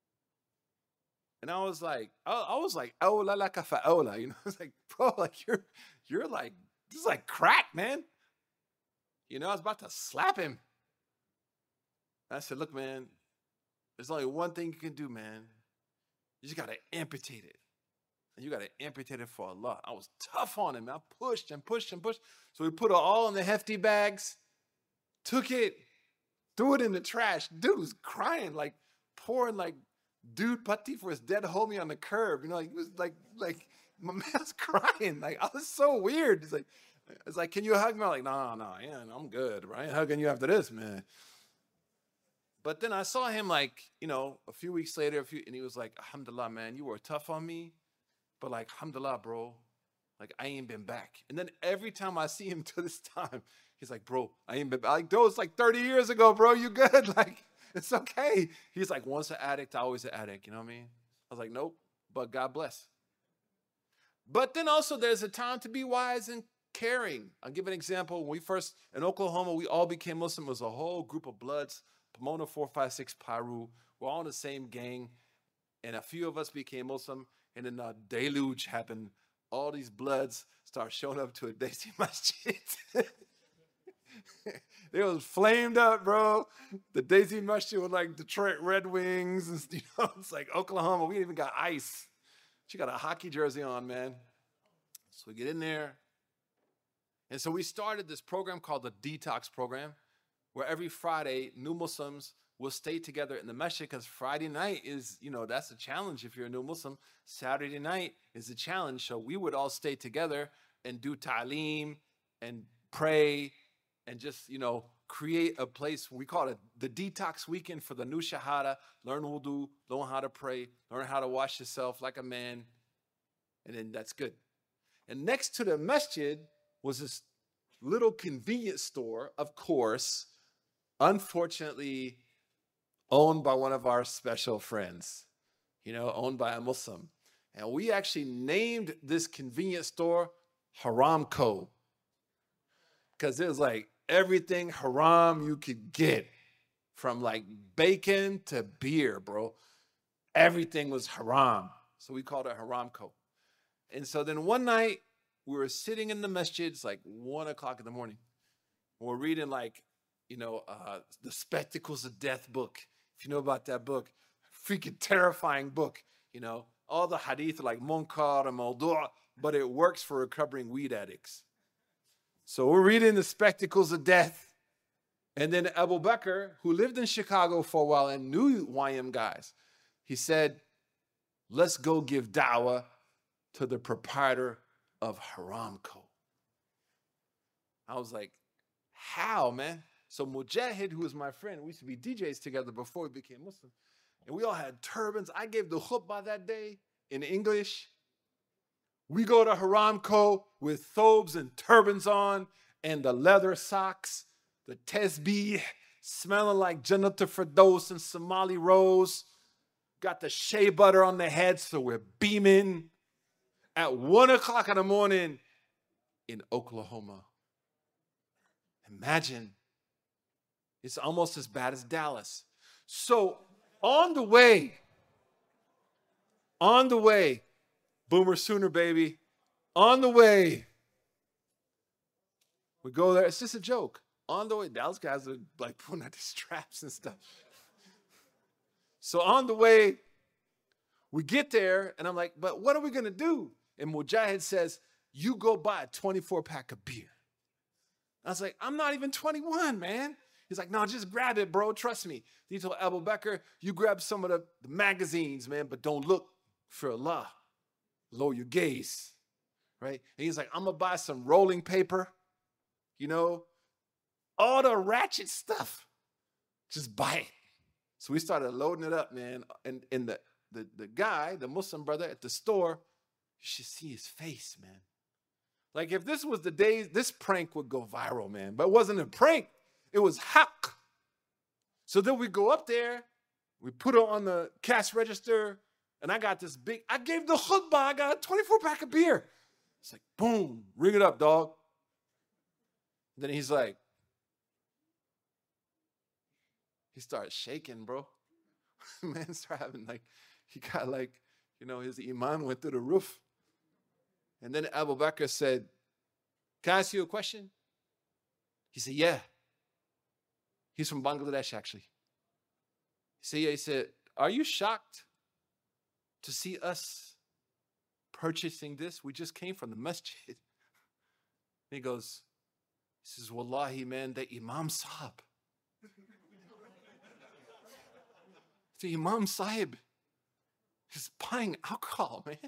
Speaker 3: And I was like, I, I was like, awla laka fa'awla. You know, I was like, bro, like you're, you're like, this is like crack, man. You know, I was about to slap him. And I said, look, man, there's only one thing you can do, man. You just got to amputate it. And you got to amputate it for Allah. I was tough on him. I pushed and pushed and pushed. So we put it all in the hefty bags, took it, threw it in the trash. Dude was crying, like pouring like dude putty for his dead homie on the curb. You know, like, he was like, like my man was crying. Like, I was so weird. He's like, it's like, can you hug me? I'm like, no, nah, no, nah, yeah, no, I'm good. Bro. I ain't hugging you after this, man. But then I saw him like, you know, a few weeks later, a few, and he was like, alhamdulillah, man, you were tough on me. But like, alhamdulillah, bro, like I ain't been back. And then every time I see him to this time, he's like, bro, I ain't been back. Like, bro, it's like thirty years ago, bro. You good? Like, it's okay. He's like, once an addict, always an addict. You know what I mean? I was like, nope, but God bless. But then also there's a time to be wise and caring. I'll give an example. When we first, in Oklahoma, we all became Muslim. It was a whole group of Bloods, Pomona four five six Piru. We're all in the same gang. And a few of us became Muslim. And then a deluge happened. All these Bloods start showing up to a Desi Masjid. They was flamed up, bro. The Desi Masjid was like Detroit Red Wings. And, you know, it's like Oklahoma. We even got ice. She got a hockey jersey on, man. So we get in there. And so we started this program called the Detox Program, where every Friday, new Muslims will stay together in the masjid, because Friday night is, you know, that's a challenge if you're a new Muslim. Saturday night is a challenge. So we would all stay together and do ta'aleem and pray and just, you know, create a place. We call it the detox weekend for the new shahada. Learn wudu, learn how to pray, learn how to wash yourself like a man. And then that's good. And next to the masjid was this little convenience store, of course, unfortunately owned by one of our special friends, you know, owned by a Muslim. And we actually named this convenience store Haramco, because it was like everything haram you could get, from like bacon to beer, bro. Everything was haram. So we called it Haramco. And so then one night we were sitting in the masjid, it's like one o'clock in the morning. We're reading like, you know, uh, the Spectacles of Death book. If you know about that book, freaking terrifying book, you know, all the hadith are like munkar and mawdu', but it works for recovering weed addicts. So we're reading the Spectacles of Death. And then Abu Bakr, who lived in Chicago for a while and knew Y M guys, he said, let's go give da'wah to the proprietor of Haramco. I was like, how, man? So Mujahid, who was my friend, we used to be D Js together before we became Muslim, and we all had turbans. I gave the khutbah that day in English. We go to Haramco with thobes and turbans on and the leather socks, the tesbih, smelling like Jannat al-Firdaus and Somali rose. Got the shea butter on the head, so we're beaming. at one o'clock in the morning in Oklahoma. Imagine. It's almost as bad as Dallas. So on the way, on the way, Boomer Sooner, baby, on the way, we go there. It's just a joke. On the way, Dallas guys are like pulling out these straps and stuff. So on the way, we get there, and I'm like, but what are we going to do? And Mujahid says, you go buy a twenty-four pack of beer. I was like, I'm not even twenty-one, man. He's like, no, just grab it, bro. Trust me. He told Abu Bakr, you grab some of the, the magazines, man, but don't look for Allah. Lower your gaze, right? And he's like, I'm going to buy some rolling paper, you know, all the ratchet stuff. Just buy it. So we started loading it up, man. And, and the, the, the guy, the Muslim brother at the store, you should see his face, man. Like if this was the days, this prank would go viral, man. But it wasn't a prank. It was haqq. So then we go up there, we put it on the cash register, and I got this big, I gave the khutbah, I got a twenty-four pack of beer. It's like, boom, ring it up, dog. Then he's like, he started shaking, bro. Man started having like, he got like, you know, his iman went through the roof. And then Abu Bakr said, can I ask you a question? He said, yeah. He's from Bangladesh, actually. He said, yeah, he said, are you shocked to see us purchasing this? We just came from the masjid. And he goes, he says, wallahi, man, the Imam Sahib. The Imam Sahib is buying alcohol, man.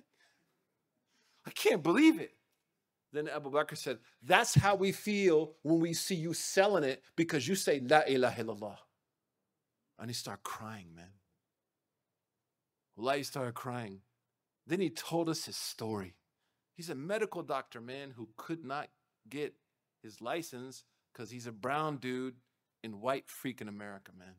Speaker 3: I can't believe it. Then Abu Bakr said, that's how we feel when we see you selling it because you say, La ilaha illallah. And he started crying, man. Wallahi, he started crying. Then he told us his story. He's a medical doctor, man, who could not get his license because he's a brown dude in white freaking America, man.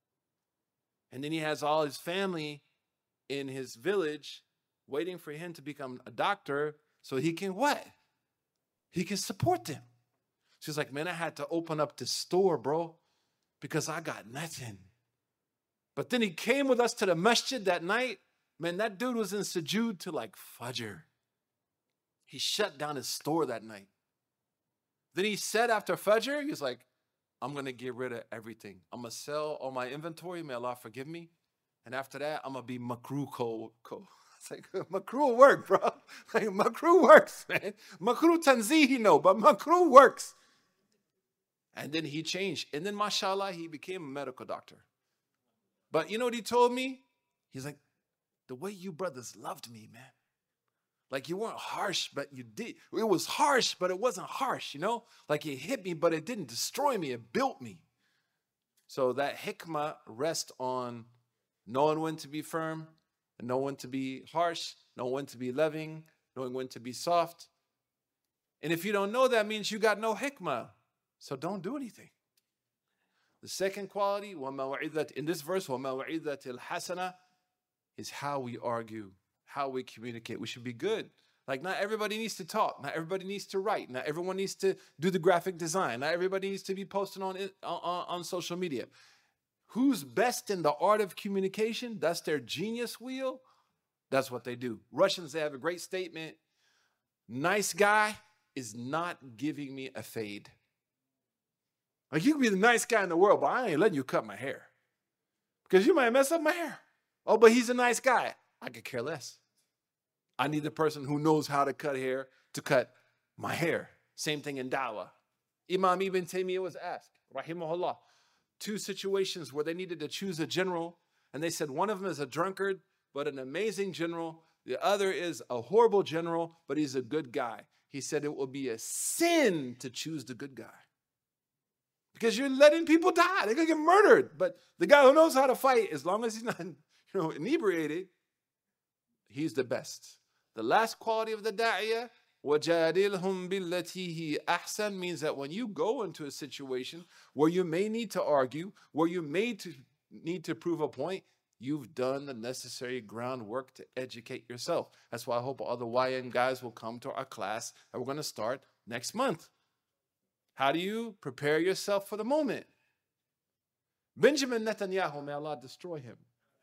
Speaker 3: And then he has all his family in his village waiting for him to become a doctor so he can what? He can support them. She's like, man, I had to open up this store, bro, because I got nothing. But then he came with us to the masjid that night. Man, that dude was in sujood till like Fajr. He shut down his store that night. Then he said after Fajr, he was like, I'm going to get rid of everything. I'm going to sell all my inventory. May Allah forgive me. And after that, I'm going to be makruh ko. ko. It's like, makruh work, bro. Like, makruh works, man. Makruh tanzihi, no, but makruh works. And then he changed. And then, mashallah, he became a medical doctor. But you know what he told me? He's like, the way you brothers loved me, man. Like you weren't harsh, but you did. It was harsh, but it wasn't harsh, you know? Like it hit me, but it didn't destroy me. It built me. So that hikmah rests on knowing when to be firm, and knowing when to be harsh, knowing when to be loving, knowing when to be soft. And if you don't know, that means you got no hikmah. So don't do anything. The second quality, in this verse, وَمَوْعِذَةِ الْحَسَنَةِ, is how we argue, how we communicate. We should be good. Like not everybody needs to talk. Not everybody needs to write. Not everyone needs to do the graphic design. Not everybody needs to be posting on, on, on social media. Who's best in the art of communication? That's their genius wheel. That's what they do. Russians, they have a great statement. Nice guy is not giving me a fade. Like you can be the nice guy in the world, but I ain't letting you cut my hair. Because you might mess up my hair. Oh, but he's a nice guy. I could care less. I need the person who knows how to cut hair to cut my hair. Same thing in dawah. Imam Ibn Taymiyyah was asked, rahimahullah, two situations where they needed to choose a general, and they said one of them is a drunkard, but an amazing general. The other is a horrible general, but he's a good guy. He said it will be a sin to choose the good guy. Because you're letting people die. They're going to get murdered. But the guy who knows how to fight, as long as he's not, you know, inebriated, he's the best. The last quality of the da'iyah, وَجَادِلْهُمْ بِالَّتِي هِيَ أَحْسَنُ, means that when you go into a situation where you may need to argue, where you may to, need to prove a point, you've done the necessary groundwork to educate yourself. That's why I hope all the Y N guys will come to our class that we're going to start next month. How do you prepare yourself for the moment? Benjamin Netanyahu, may Allah destroy him.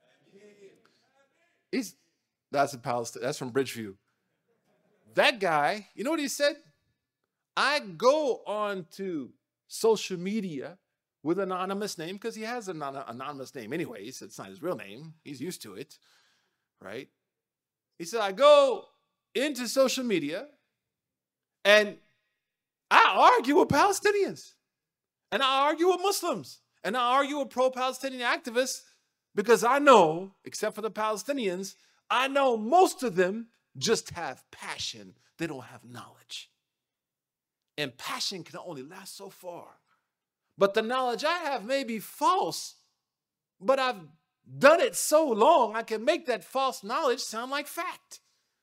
Speaker 3: He's, that's a Palestine, that's from Bridgeview. That guy, you know what he said? I go on to social media with an anonymous name, because he has an anonymous name anyways. It's not his real name. He's used to it, right? He said, I go into social media and I argue with Palestinians, and I argue with Muslims, and I argue with pro-Palestinian activists, because I know, except for the Palestinians, I know most of them just have passion. They don't have knowledge. And passion can only last so far. But the knowledge I have may be false, but I've done it so long, I can make that false knowledge sound like fact.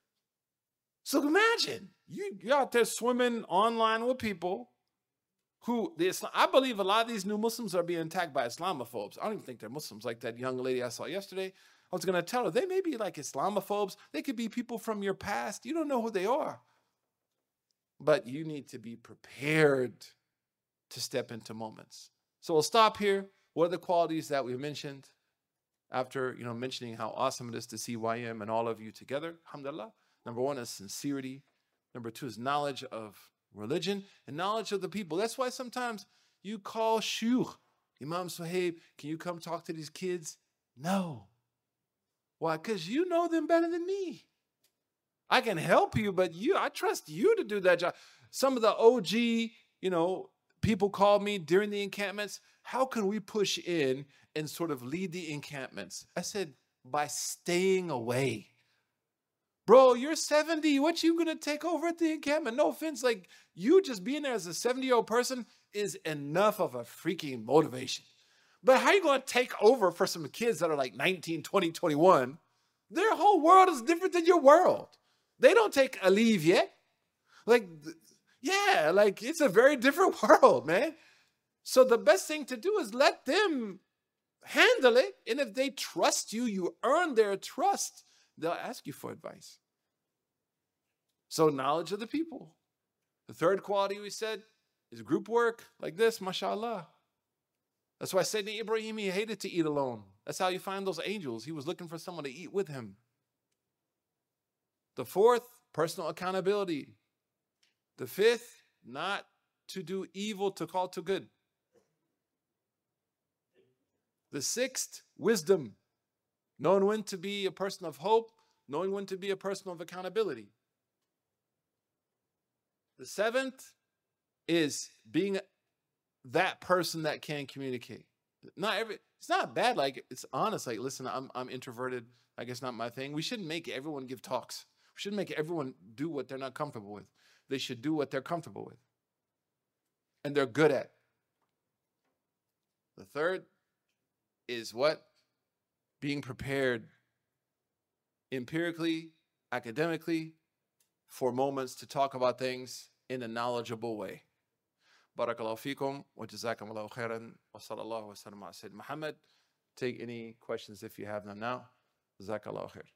Speaker 3: So imagine, you, you're out there swimming online with people who, the Islam, I believe a lot of these new Muslims are being attacked by Islamophobes. I don't even think they're Muslims, like that young lady I saw yesterday. I was going to tell her, they may be like Islamophobes. They could be people from your past. You don't know who they are. But you need to be prepared to step into moments. So we'll stop here. What are the qualities that we mentioned after, you know, mentioning how awesome it is to see Y M and all of you together? Alhamdulillah. Number one is sincerity. Number two is knowledge of religion and knowledge of the people. That's why sometimes you call Shuyukh, Imam Suhaib, can you come talk to these kids? No. Why? Because you know them better than me. I can help you, but you, I trust you to do that job. Some of the O G, you know, people called me during the encampments. How can we push in and sort of lead the encampments? I said, by staying away. Bro, you're seventy. What you going to take over at the encampment? No offense. Like, you just being there as a seventy-year-old person is enough of a freaking motivation. But how are you going to take over for some kids that are like nineteen, twenty, twenty-one? Their whole world is different than your world. They don't take a leave yet. Like, yeah, like it's a very different world, man. So the best thing to do is let them handle it. And if they trust you, you earn their trust, they'll ask you for advice. So knowledge of the people. The third quality we said is group work like this, mashallah. That's why Sayyidina Ibrahim, he hated to eat alone. That's how you find those angels. He was looking for someone to eat with him. The fourth, personal accountability. The fifth, not to do evil to call to good. The sixth, wisdom. Knowing when to be a person of hope, knowing when to be a person of accountability. The seventh is being that person that can communicate. Not every, it's not bad, like it's honest, like listen, I'm I'm introverted, like it's not my thing. We shouldn't make everyone give talks. We shouldn't make everyone do what they're not comfortable with. They should do what they're comfortable with. And they're good at. The third is what? Being prepared empirically, academically, for moments to talk about things in a knowledgeable way. Barakallahu feekum wa jazakumullahu khairan wa sallallahu wa sallam ala Sayyidina Muhammad. Take any questions if you have them now. Jazakallahu khair.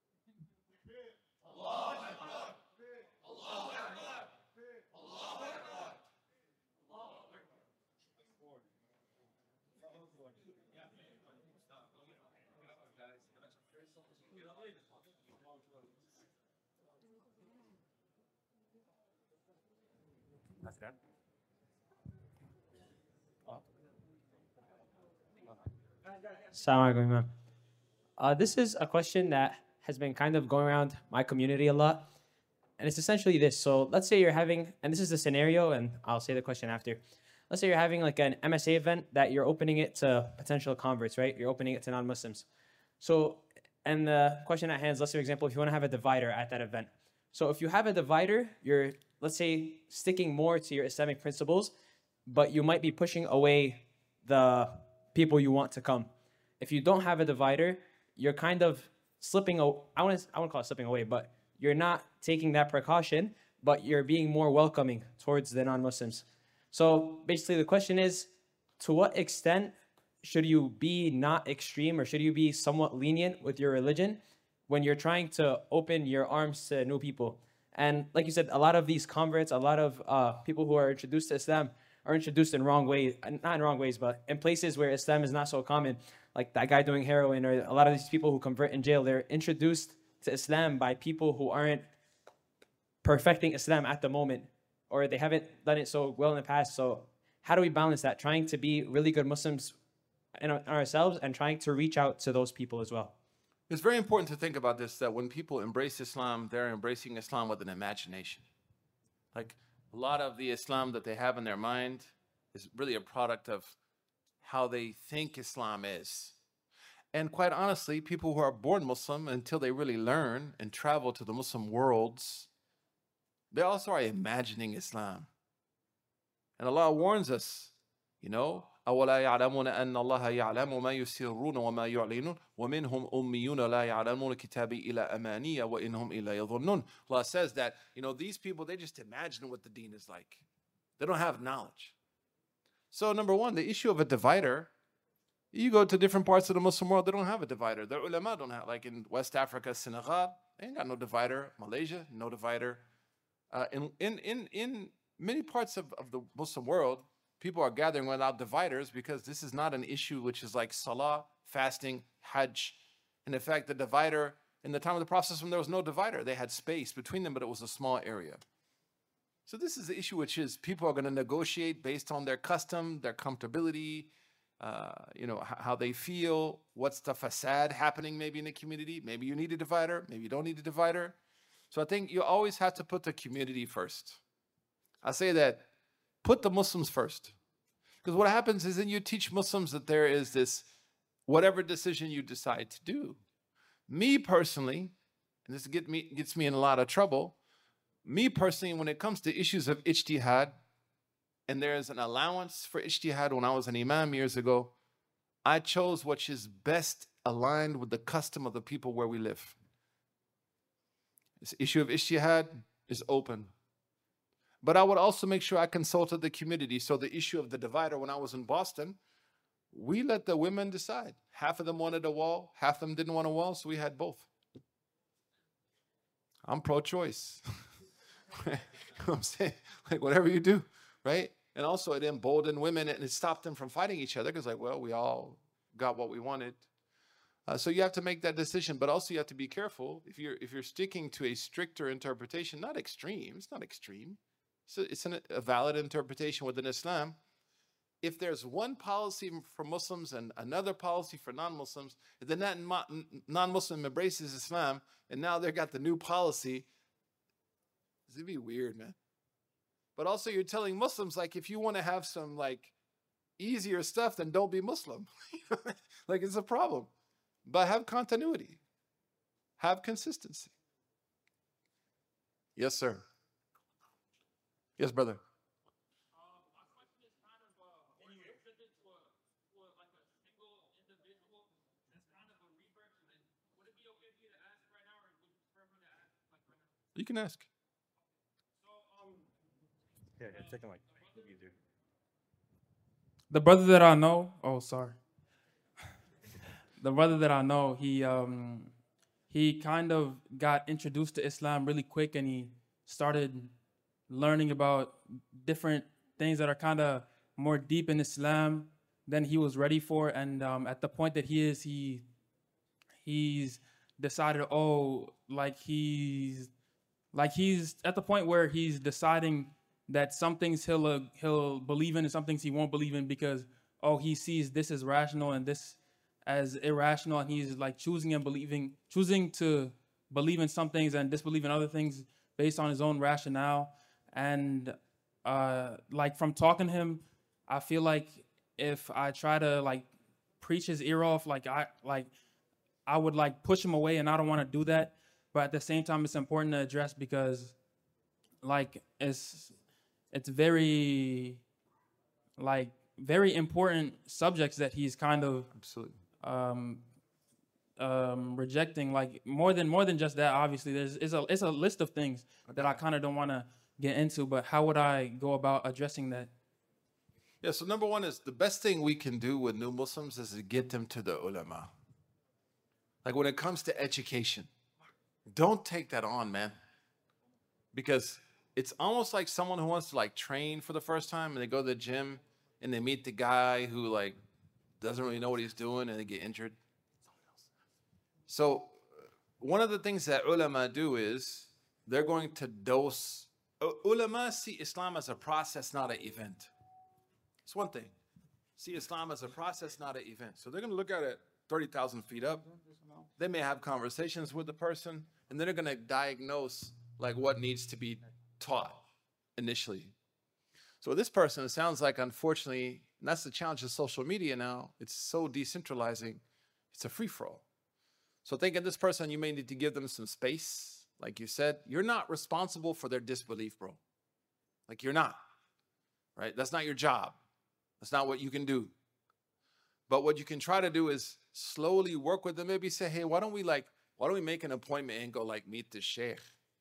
Speaker 4: Assalamu alaikum, Imam. Uh, this is a question that has been kind of going around my community a lot. And it's essentially this. So let's say you're having, and this is the scenario, and I'll say the question after. Let's say you're having like an M S A event that you're opening it to potential converts, right? You're opening it to non-Muslims. So, and the question at hand is, let's say, for example, if you want to have a divider at that event. So if you have a divider, you're, let's say, sticking more to your Islamic principles, but you might be pushing away the people you want to come. If you don't have a divider, you're kind of slipping, I want to I wouldn't call it slipping away, but you're not taking that precaution, but you're being more welcoming towards the non-Muslims. So basically the question is, to what extent should you be not extreme or should you be somewhat lenient with your religion when you're trying to open your arms to new people? And like you said, a lot of these converts, a lot of uh, people who are introduced to Islam are introduced in wrong ways, not in wrong ways, but in places where Islam is not so common, like that guy doing heroin, or a lot of these people who convert in jail, they're introduced to Islam by people who aren't perfecting Islam at the moment, or they haven't done it so well in the past. So how do we balance that, trying to be really good Muslims in ourselves and trying to reach out to those people as well?
Speaker 3: It's very important to think about this, that when people embrace Islam, they're embracing Islam with an imagination. Like a lot of the Islam that they have in their mind is really a product of how they think Islam is. And quite honestly, people who are born Muslim, until they really learn and travel to the Muslim worlds, they also are imagining Islam. And Allah warns us, you know, أَوَلَا يَعْلَمُونَ أَنَّ اللَّهَ يَعْلَمُ مَا يُسِرُّونَ وَمَا يُعْلِنُونَ وَمِنْهُمْ أُمِّيُّونَ لَا يَعْلَمُونَ كِتَابِي إِلَى أَمَانِيَ وَإِنْهُمْ إِلَّا يَظُنُّونَ. Allah says that, you know, these people, they just imagine what the deen is like. They don't have knowledge. So number one, the issue of a divider, you go to different parts of the Muslim world, they don't have a divider. Their ulama don't have, like in West Africa, Senegal, they ain't got no divider. Malaysia, no divider. Uh, in, in, in, in many parts of, of the Muslim world, people are gathering without dividers because this is not an issue which is like salah, fasting, hajj. And in fact, the divider, in the time of the Prophet, there was no divider. They had space between them, but it was a small area. So this is the issue, which is people are going to negotiate based on their custom, their comfortability, uh, you know, how they feel, what's the fasad happening maybe in the community. Maybe you need a divider, maybe you don't need a divider. So I think you always have to put the community first. I say that put the Muslims first. Because what happens is then you teach Muslims that there is this, whatever decision you decide to do. Me personally, and this get me, gets me in a lot of trouble, me personally, when it comes to issues of ijtihad, and there is an allowance for ijtihad when I was an imam years ago, I chose what is best aligned with the custom of the people where we live. This issue of ijtihad is open. But I would also make sure I consulted the community. So the issue of the divider, when I was in Boston, we let the women decide. Half of them wanted a wall, half of them didn't want a wall, so we had both. I'm pro-choice. You know what I'm saying? Like, whatever you do, right? And also it emboldened women and it stopped them from fighting each other because, like, well, we all got what we wanted. Uh, so you have to make that decision, but also you have to be careful. If you're, if you're sticking to a stricter interpretation, not extreme, it's not extreme. So it's an, a valid interpretation within Islam. If there's one policy for Muslims and another policy for non-Muslims, then that non-Muslim embraces Islam, and now they've got the new policy. It'd be weird, man. But also you're telling Muslims, like, if you want to have some, like, easier stuff, then don't be Muslim. Like, it's a problem. But have continuity. Have consistency. Yes, sir. Yes, brother. You can ask.
Speaker 5: Yeah, yeah, take a mic. Easier.
Speaker 6: The brother that I know, oh, sorry. The brother that I know, he um, he kind of got introduced to Islam really quick, and he started learning about different things that are kind of more deep in Islam than he was ready for. And um, at the point that he is, he he's decided, oh, like he's like he's at the point where he's deciding that some things he'll uh, he'll believe in and some things he won't believe in because, oh, he sees this as rational and this as irrational, and he's like choosing and believing, choosing to believe in some things and disbelieve in other things based on his own rationale. And uh, like from talking to him, I feel like if I try to like preach his ear off, like I like I would like push him away, and I don't want to do that. But at the same time, it's important to address because like it's it's very like very important subjects that he's kind of
Speaker 3: Absolutely.
Speaker 6: um um rejecting. Like more than more than just that, obviously there's it's a it's a list of things that I kind of don't want to get into, but how would I go about addressing that?
Speaker 3: Yeah, so number one is the best thing we can do with new Muslims is to get them to the ulama. Like when it comes to education, don't take that on, man. Because it's almost like someone who wants to like train for the first time and they go to the gym and they meet the guy who like doesn't really know what he's doing and they get injured. So one of the things that ulama do is they're going to dose. Ulama see Islam as a process, not an event. It's one thing. See Islam as a process, not an event. So they're going to look at it thirty thousand feet up. They may have conversations with the person, and then they're going to diagnose like what needs to be taught initially. So this person, it sounds like, unfortunately, and that's the challenge of social media now. It's so decentralizing. It's a free-for-all. So thinking this person, you may need to give them some space. Like you said, you're not responsible for their disbelief, bro. Like you're not, right? That's not your job. That's not what you can do. But what you can try to do is slowly work with them. Maybe say, hey, why don't we like, why don't we make an appointment and go like meet the sheikh?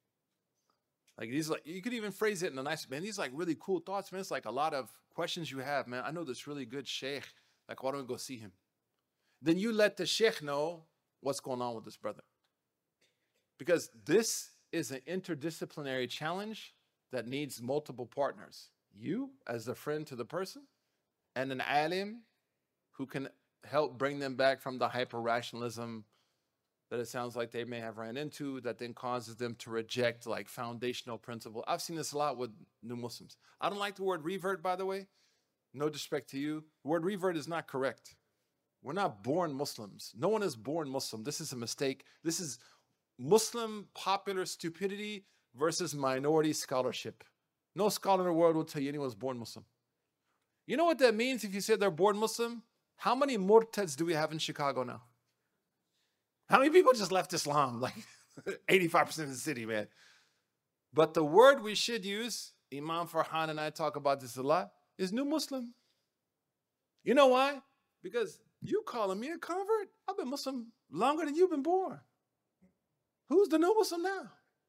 Speaker 3: Like these, like you could even phrase it in a nice, man, these like really cool thoughts, man. It's like a lot of questions you have, man. I know this really good sheikh. Like, why don't we go see him? Then you let the sheikh know what's going on with this brother. Because this is an interdisciplinary challenge that needs multiple partners. You as a friend to the person, and an alim who can help bring them back from the hyper-rationalism that it sounds like they may have ran into that then causes them to reject like foundational principle. I've seen this a lot with new Muslims. I don't like the word revert, by the way. No disrespect to you. The word revert is not correct. We're not born Muslims. No one is born Muslim. This is a mistake. This is Muslim popular stupidity versus minority scholarship. No scholar in the world will tell you anyone's born Muslim. You know what that means if you say they're born Muslim? How many murtads do we have in Chicago now? How many people just left Islam? Like eighty-five percent of the city, man. But the word we should use, Imam Farhan and I talk about this a lot, is new Muslim. You know why? Because you calling me a convert? I've been Muslim longer than you've been born. Who's the new Muslim now?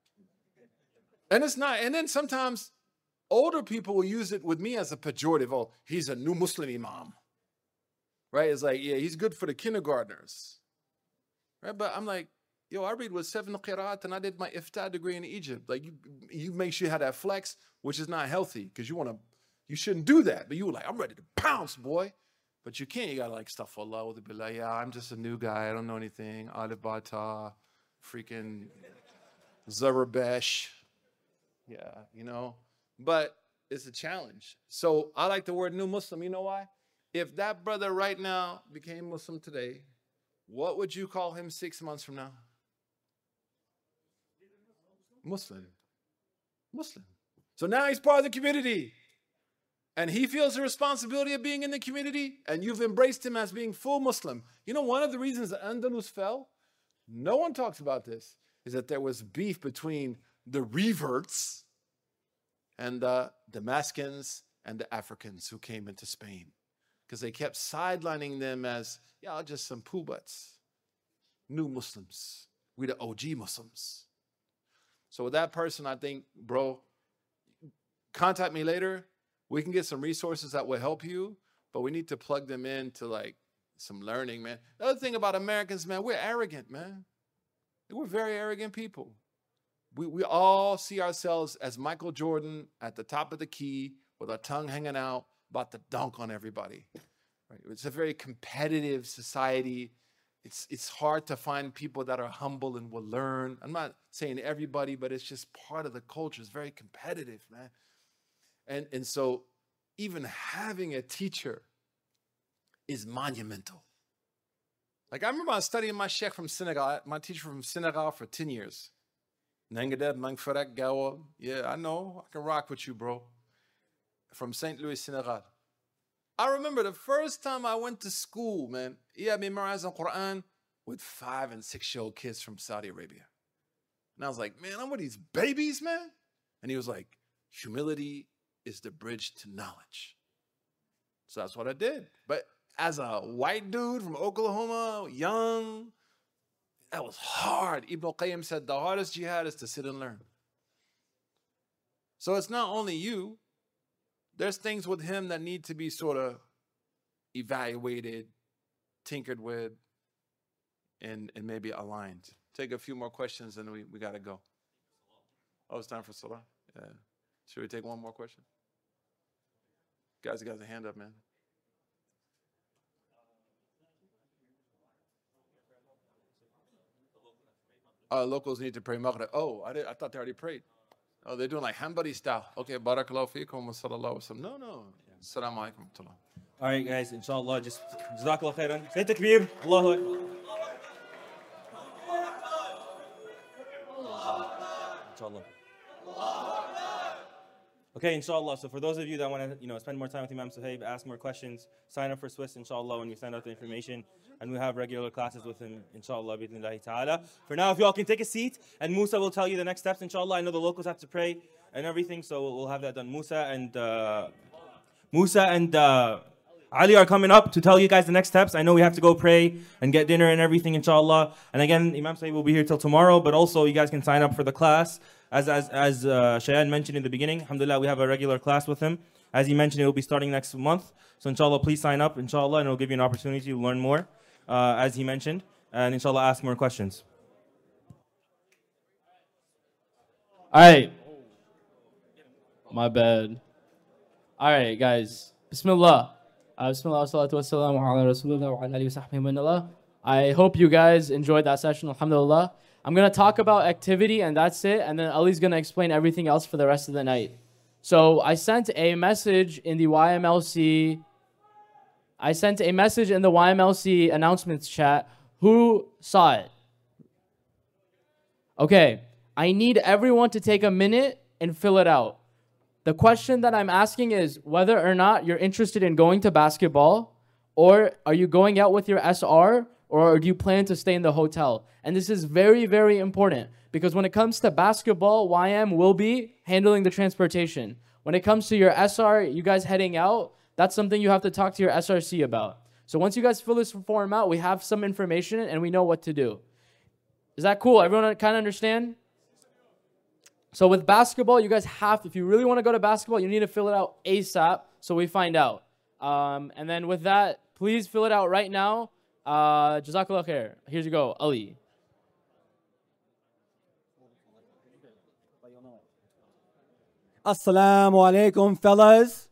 Speaker 3: And it's not, and then sometimes older people will use it with me as a pejorative. Oh, he's a new Muslim imam. Right? It's like, yeah, he's good for the kindergartners. Right? But I'm like, yo, I read with seven qiraat and I did my iftah degree in Egypt. Like, you, you make sure you have that flex, which is not healthy because you want to, you shouldn't do that. But you were like, I'm ready to pounce, boy. But you can't. You got to like stuff Allah with the billah. Yeah, I'm just a new guy. I don't know anything. Alif Bata, freaking Zarabesh. Yeah, you know. But it's a challenge. So I like the word new Muslim. You know why? If that brother right now became Muslim today, what would you call him six months from now? Muslim. Muslim. So now he's part of the community. And he feels the responsibility of being in the community, and you've embraced him as being full Muslim. You know, one of the reasons the Andalus fell, no one talks about this, is that there was beef between the reverts and the Damascans and the Africans who came into Spain. Because they kept sidelining them as, yeah, just some poobats. New Muslims. We the O G Muslims. So with that person, I think, bro, contact me later. We can get some resources that will help you, but we need to plug them into like some learning, man. The other thing about Americans, man, we're arrogant, man. We're very arrogant people. We, we all see ourselves as Michael Jordan at the top of the key with our tongue hanging out, about to dunk on everybody. Right? It's a very competitive society. It's, it's hard to find people that are humble and will learn. I'm not saying everybody, but it's just part of the culture. It's very competitive, man. And, and so even having a teacher is monumental. Like I remember I was studying my sheikh from Senegal, my teacher from Senegal for ten years. Nangadeb, Mangfarak, Gawa. Yeah, I know. I can rock with you, bro. From Saint Louis, Senegal. I remember the first time I went to school, man, he had me memorizing Quran with five and six-year-old kids from Saudi Arabia. And I was like, man, I'm with these babies, man. And he was like, humility is the bridge to knowledge. So that's what I did. But as a white dude from Oklahoma, young, that was hard. Ibn al-Qayyim said the hardest jihad is to sit and learn. So it's not only you. there's things with him that need to be sort of evaluated, tinkered with, and, and maybe aligned. Take a few more questions and we, we got to go. Oh, it's time for Salah? Yeah. Should we take one more question? Guys, you got the hand up, man. Uh, locals need to pray Maghrib. Oh, I, did, I thought they already prayed. Oh, they're doing like Hanbali style. Okay, barakallahu feekum wa sallallahu wa sallam. No, no. Assalamu alaikum wa rahmatullah.
Speaker 5: All right, guys, inshallah, just jazakallah khairan. Say takbir. Allahu Akbar. Inshallah. Okay, inshallah. So for those of you that want to, you know, spend more time with Imam Suhaib, ask more questions, sign up for Swiss, inshallah, when we send out the information. And we have regular classes with him, inshallah, bi'idhnillahi ta'ala. For now, if y'all can take a seat, and Musa will tell you the next steps, inshallah. I know the locals have to pray and everything, so we'll have that done. Musa and uh, Musa and uh, Ali are coming up to tell you guys the next steps. I know we have to go pray and get dinner and everything, inshallah. And again, Imam Suhaib will be here till tomorrow, but also you guys can sign up for the class. As as as uh, Shayan mentioned in the beginning, alhamdulillah, we have a regular class with him. As he mentioned, it will be starting next month. So inshallah, please sign up, inshallah, and it will give you an opportunity to learn more, uh, as he mentioned. And inshallah, ask more questions.
Speaker 7: All right. My bad. All right, guys. Bismillah. Uh, Bismillah, salatu wassalamu ala rasulullah wa ala alihi wa sahbihi wa Allah. I hope you guys enjoyed that session, alhamdulillah. I'm going to talk about activity and that's it. And then Ali's going to explain everything else for the rest of the night. So I sent a message in the Y M L C. I sent a message in the Y M L C announcements chat. Who saw it? Okay. I need everyone to take a minute and fill it out. The question that I'm asking is whether or not you're interested in going to basketball, or are you going out with your S R, or do you plan to stay in the hotel? And this is very, very important because when it comes to basketball, Y M will be handling the transportation. When it comes to your S R, you guys heading out, that's something you have to talk to your S R C about. So once you guys fill this form out, we have some information and we know what to do. Is that cool? Everyone kind of understand? So with basketball, you guys have, if you really want to go to basketball, you need to fill it out ASAP so we find out. Um, and then with that, please fill it out right now. Uh, Jazakallah khair. Here you go, Ali.
Speaker 8: Assalamu alaikum, fellas.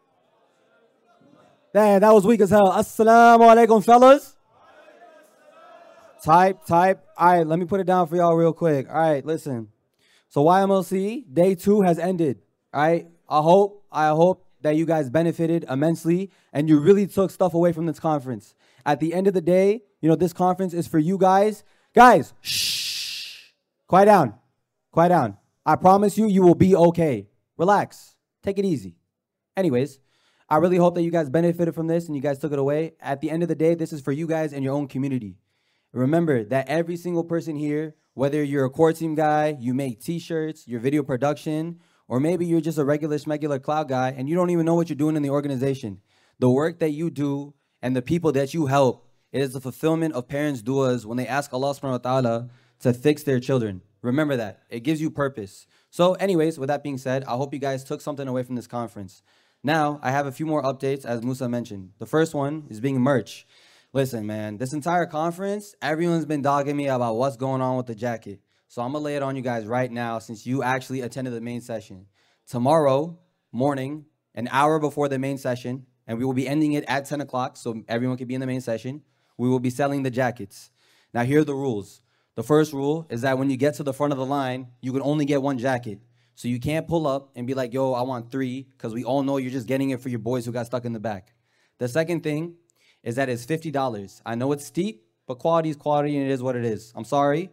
Speaker 8: Damn, that was weak as hell. Assalamu alaikum, fellas. Type, type. All right, let me put it down for y'all real quick. All right, listen. So Y M L C, day two has ended. All right, I hope, I hope that you guys benefited immensely and you really took stuff away from this conference. At the end of the day, you know, this conference is for you guys. Guys, shh. Quiet down. Quiet down. I promise you, you will be okay. Relax. Take it easy. Anyways, I really hope that you guys benefited from this and you guys took it away. At the end of the day, this is for you guys and your own community. Remember that every single person here, whether you're a core team guy, you make t-shirts, your video production, or maybe you're just a regular schmegular cloud guy and you don't even know what you're doing in the organization. The work that you do and the people that you help, it is the fulfillment of parents' du'as when they ask Allah subhanahu wa ta'ala to fix their children. Remember that. It gives you purpose. So anyways, with that being said, I hope you guys took something away from this conference. Now, I have a few more updates, as Musa mentioned. The first one is being merch. Listen, man, this entire conference, everyone's been dogging me about what's going on with the jacket. So I'm going to lay it on you guys right now since you actually attended the main session. Tomorrow morning, an hour before the main session, and we will be ending it at ten o'clock so everyone can be in the main session, we will be selling the jackets. Now, here are the rules. The first rule is that when you get to the front of the line, you can only get one jacket. So you can't pull up and be like, yo, I want three, because we all know you're just getting it for your boys who got stuck in the back. The second thing is that it's fifty dollars. I know it's steep, but quality is quality and it is what it is. I'm sorry.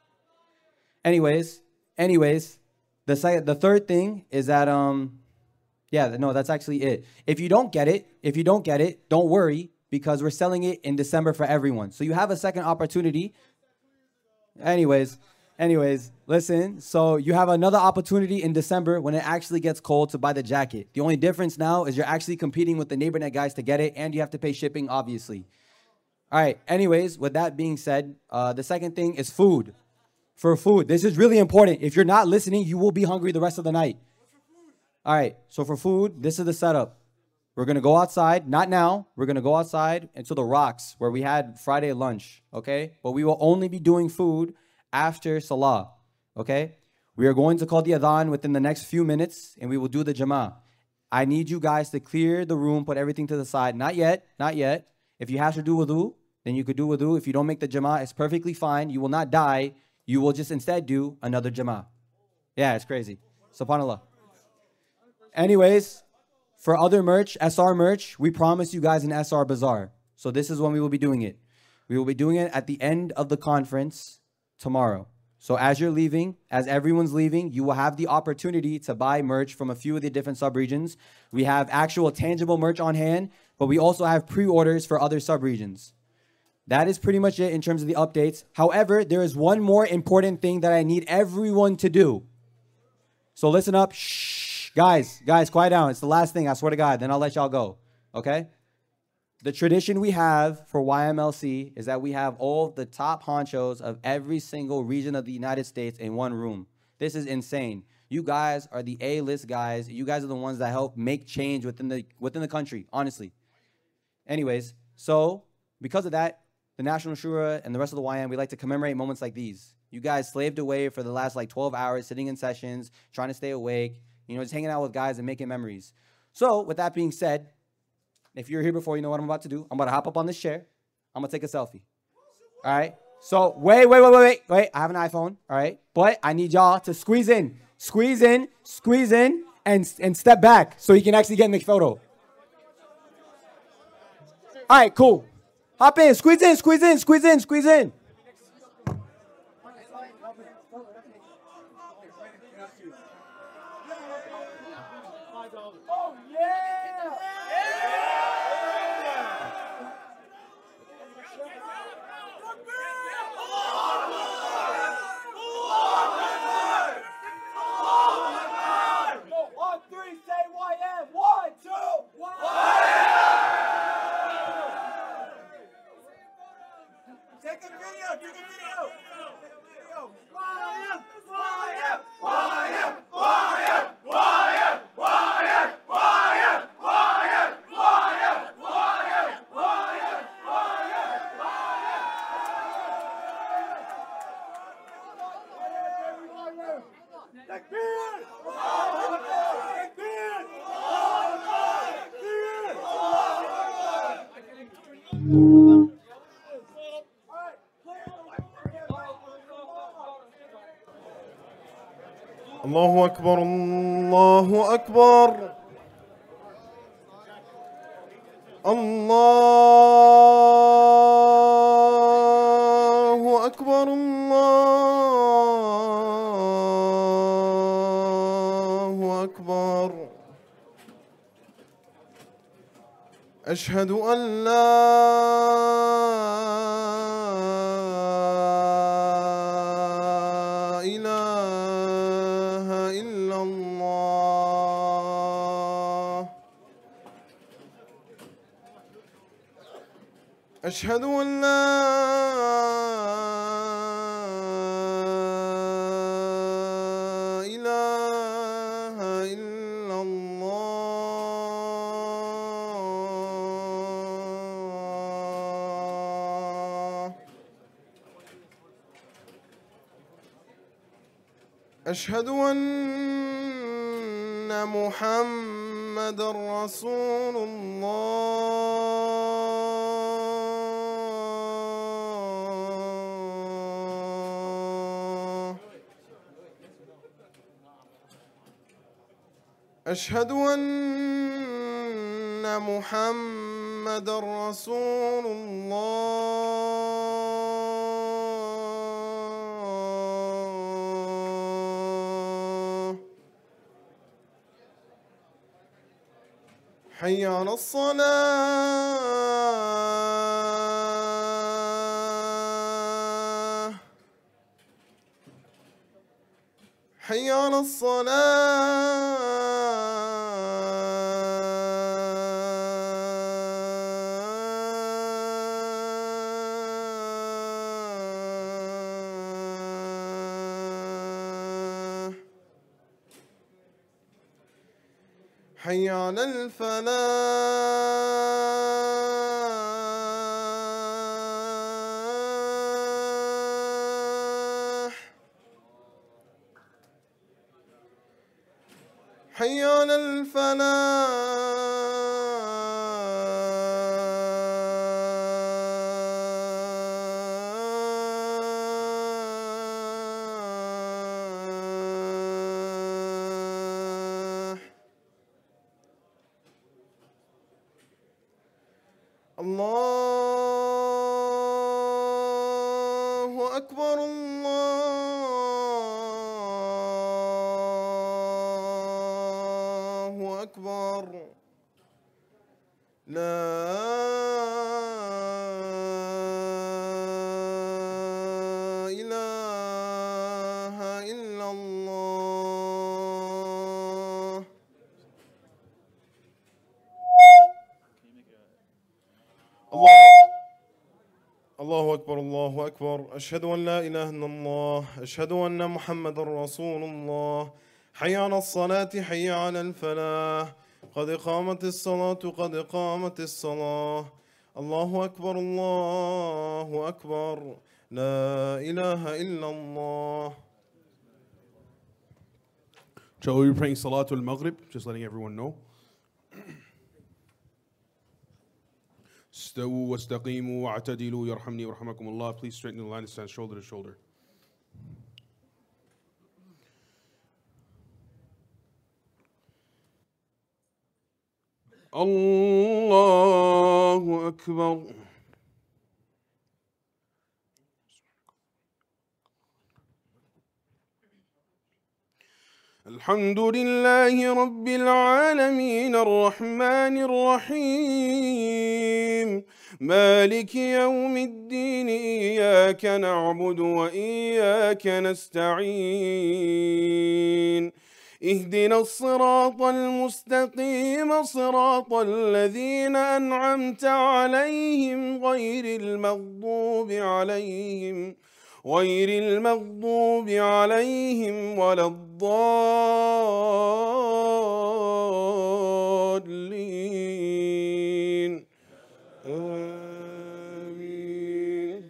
Speaker 8: Anyways, anyways, the second, the third thing is that, um, yeah, no, that's actually it. If you don't get it, if you don't get it, don't worry, because we're selling it in December for everyone. So you have a second opportunity. Anyways, anyways, listen. So you have another opportunity in December when it actually gets cold to buy the jacket. The only difference now is you're actually competing with the NeighborNet guys to get it, and you have to pay shipping, obviously. All right. Anyways, with that being said, uh, the second thing is food. For food, this is really important. If you're not listening, you will be hungry the rest of the night. All right, so for food, this is the setup. We're going to go outside, not now. We're going to go outside into the rocks where we had Friday lunch, okay? But we will only be doing food after Salah, okay? We are going to call the adhan within the next few minutes, and we will do the jama'ah. I need you guys to clear the room, put everything to the side. Not yet, not yet. If you have to do wudu, then you could do wudu. If you don't make the jama'ah, it's perfectly fine. You will not die. You will just instead do another jama'ah. Yeah, it's crazy. SubhanAllah. Anyways, for other merch, S R merch, we promise you guys an S R bazaar. So this is when we will be doing it. We will be doing it at the end of the conference tomorrow. So as you're leaving, as everyone's leaving, you will have the opportunity to buy merch from a few of the different sub-regions. We have actual tangible merch on hand, but we also have pre-orders for other sub-regions. That is pretty much it in terms of the updates. However, there is one more important thing that I need everyone to do. So listen up. Shh. Guys, guys, quiet down. It's the last thing, I swear to God. Then I'll let y'all go. Okay? The tradition we have for Y M L C is that we have all the top honchos of every single region of the United States in one room. This is insane. You guys are the A-list guys. You guys are the ones that help make change within the within the country, honestly. Anyways, so because of that, the National Shura and the rest of the Y M, we like to commemorate moments like these. You guys slaved away for the last like twelve hours, sitting in sessions, trying to stay awake, you know, just hanging out with guys and making memories. So with that being said, if you're here before, you know what I'm about to do. I'm about to hop up on this chair. I'm going to take a selfie. All right? So wait, wait, wait, wait, wait. Wait, I have an iPhone. All right? But I need y'all to squeeze in. Squeeze in. Squeeze in. And, and step back so you can actually get in the photo. All right, cool. Hop in. Squeeze in. Squeeze in. Squeeze in. Squeeze in.
Speaker 9: الله أكبر الله أكبر الله أكبر الله أكبر أشهد أن لا أشهد أن لا إله إلا الله أشهد أن محمد رسول الله أشهد أن محمد رسول الله حي على الصلاة حي على الصلاة حي على الفلاح حي على الفلاح الله أكبر الله أكبر لا إله إلا الله الله أكبر الله أكبر أشهد أن لا إله إلا الله أشهد أن محمد رسول الله حي على الصلاة حي على الفلاح قد قامت الصلاة قد قامت الصلاة الله أكبر الله أكبر لا إله إلا الله.
Speaker 10: So we'll be praying Salatul Maghrib, just letting everyone know. استووا واستقيموا واعتدلوا يرحمني ويرحمكم الله. Please straighten the line and stand shoulder to shoulder. الله أكبر. الحمد لله رب العالمين الرحمن الرحيم مالك يوم الدين إياك نعبد وإياك نستعين اهدنا الصراط المستقيم صراط الذين أنعمت عليهم غير المغضوب عليهم غير المغضوب عليهم ولا الضالين آمين.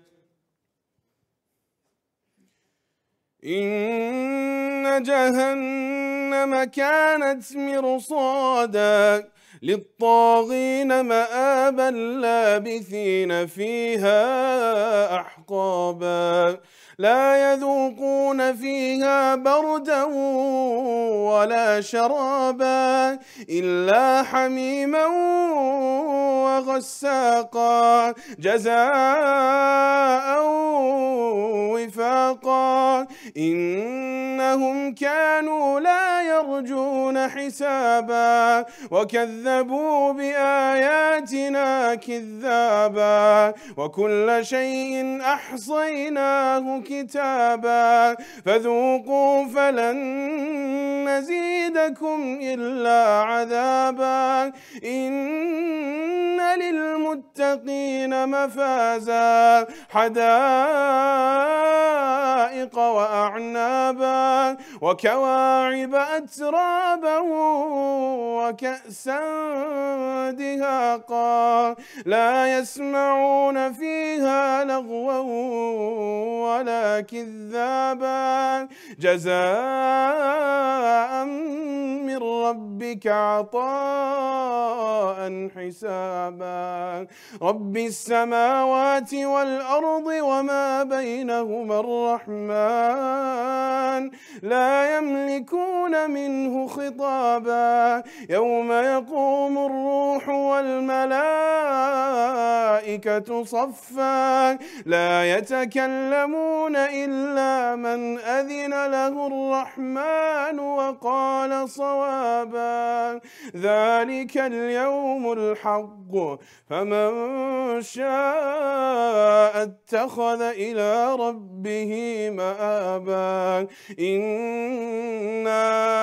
Speaker 10: إن جهنم كانت مرصادا للطاغين مآبا لابثين فيها أحقابا لا يذوقون فيها بردا ولا شرابا إلا حميما وغساقا جزاء وفاقا إنهم كانوا لا يرجون حسابا وكذبوا بآياتنا كذابا وكل شيء أحصيناه كتابا فذوقوا فلن نزيدكم إلا عذابا إن للمتقين مفازا حدائق وأعنابا وكواعب أترابا وكأسا دهاقا لا يسمعون فيها لغوا ولا كذابا جزاء من ربك عطاء حسابا رب السماوات والأرض وما بينهما الرحمن لا يملكون منه خطابا يوم يقوم الروح والملائكة صفا لا يتكلمون إلا من أذن له الرحمن وقال صوابا ذلك اليوم الحق فمن شاء اتخذ إلى ربه مآبا إنا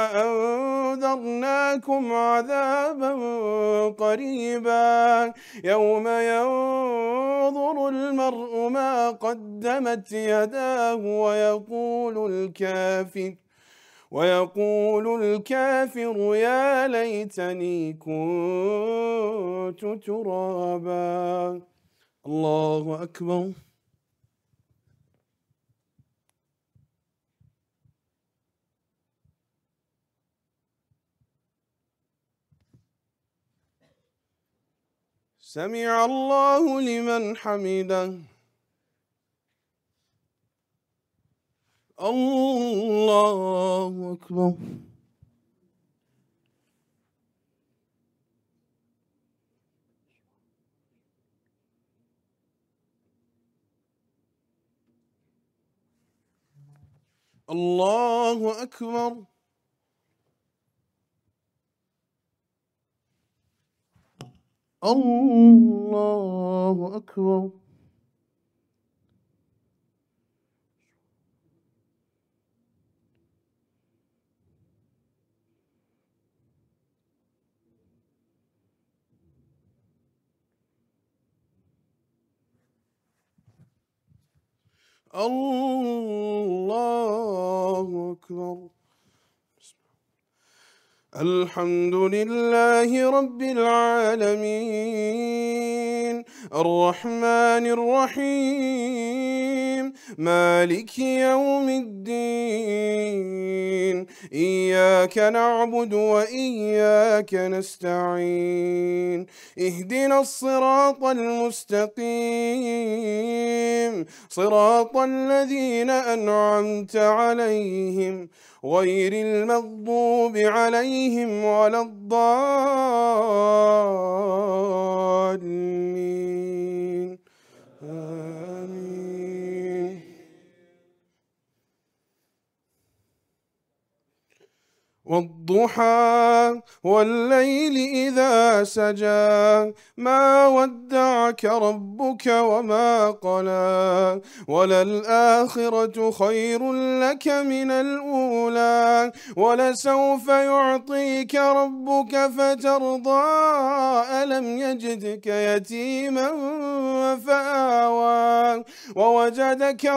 Speaker 10: أنذرناكم عذابا قريبا يوم ينظر المرء ما قدمت يداه ويقول الكافر
Speaker 9: ويقول الكافر يا ليتني كنت ترابا. الله أكبر. سمع الله لمن حمده. الله أكبر. الله أكبر. الله أكبر. الله أكبر. الحمد لله رب العالمين الرحمن الرحيم مالك يوم الدين إياك نعبد وإياك نستعين اهدنا الصراط المستقيم صراط الذين أنعمت عليهم غير المغضوب عليهم ولا الضالين آمين. والضحى والليل إذا سجى ما ودعك ربك وما قلى وللآخرة خير لك من الأولى ولسوف يعطيك ربك فترضى ألم يجدك يتيما فآوى ووجدك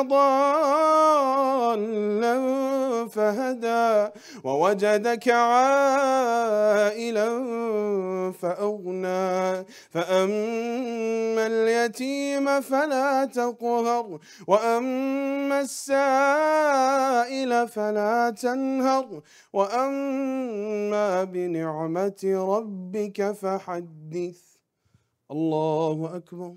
Speaker 9: ضالا فهدى ووجدك عائلا فأغنى فأما اليتيم فلا تقهر وأما السائل فلا تنهر وأما بنعمة ربك فحدث. الله أكبر.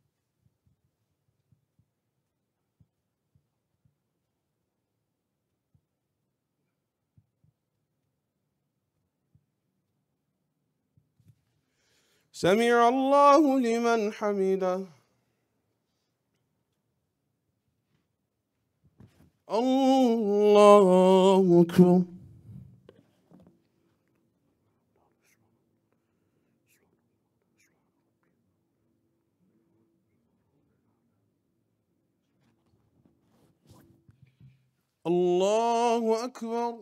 Speaker 9: سمع الله لمن حمده. الله أكبر. الله أكبر.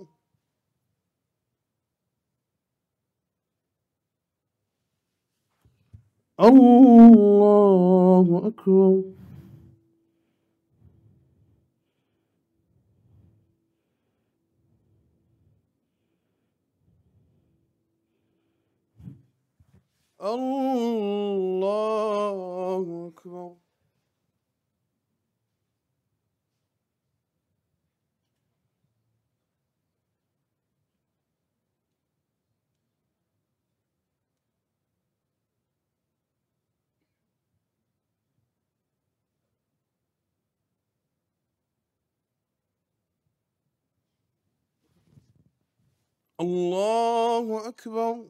Speaker 9: الله أكبر. الله أكبر. الله أكبر.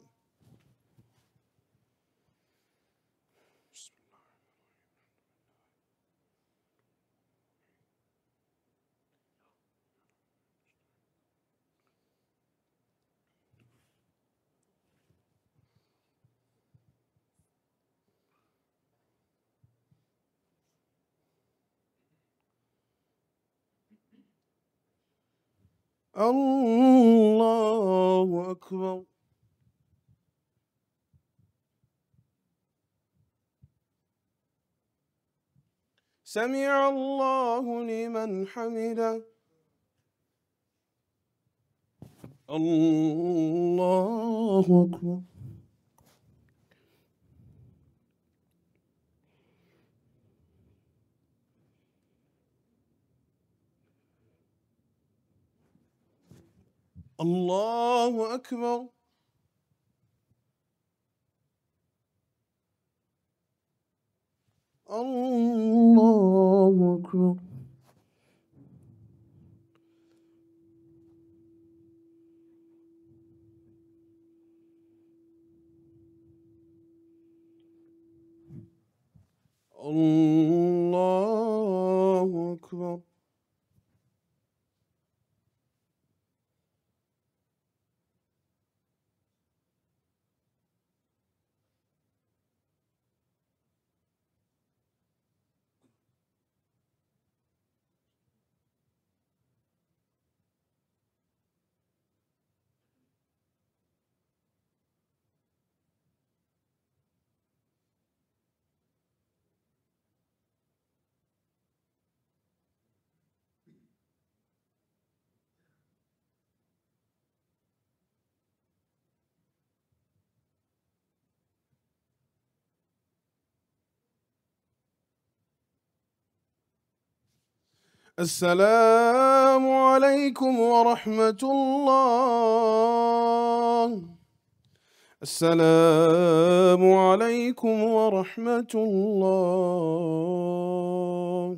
Speaker 9: الله أكبر. سمع الله لمن حمده. الله أكبر. الله أكبر. الله أكبر. الله أكبر. السلام عليكم ورحمة الله. السلام عليكم ورحمة الله.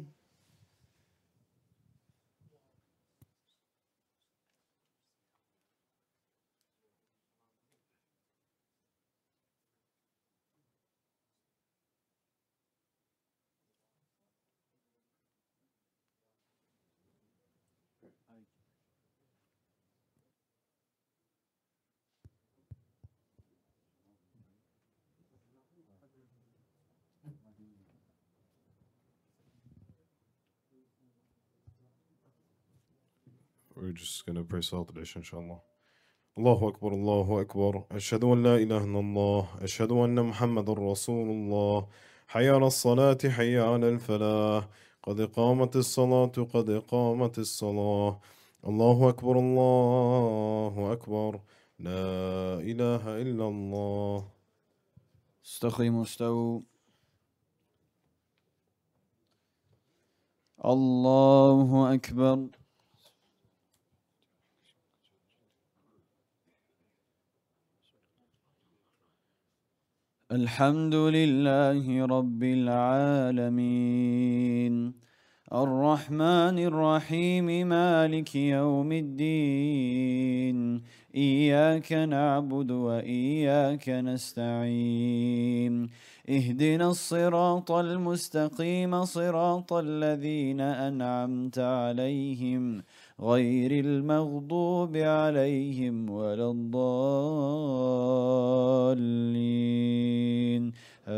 Speaker 9: We're just gonna pray Salat al-Isha, inshallah. Allahu Akbar, Allahu Akbar. Ashhadu an la ilaha illallah. Ashhadu anna Muhammadan Rasulullah. Hayya ala salati, hayya ala al-falah. قد قامت الصلاة قد قامت الصلاة. الله أكبر الله أكبر. لا إله إلا الله.
Speaker 11: استقيموا استووا. الله أكبر. الحمد لله رب العالمين الرحمن الرحيم مالك يوم الدين إياك نعبد وإياك نستعين اهدنا الصراط المستقيم صراط الذين أنعمت عليهم غير المغضوب عليهم ولا الضالين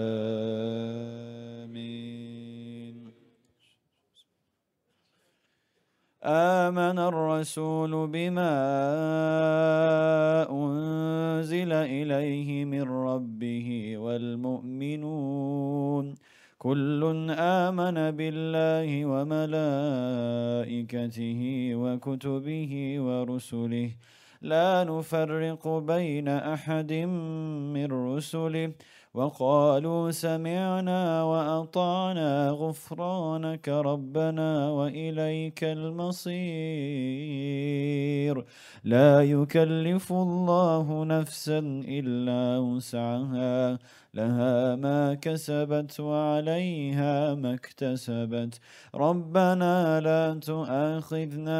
Speaker 11: آمين. آمن الرسول بما أنزل إليه من ربه والمؤمنون كل آمن بالله وملائكته وكتبه ورسله لا نفرق بين أحد من رسله وقالوا سمعنا وأطعنا غفرانك ربنا وإليك المصير. لا يكلف الله نفسا إلا وسعها لها ما كسبت وعليها ما اكتسبت ربنا لا تؤاخذنا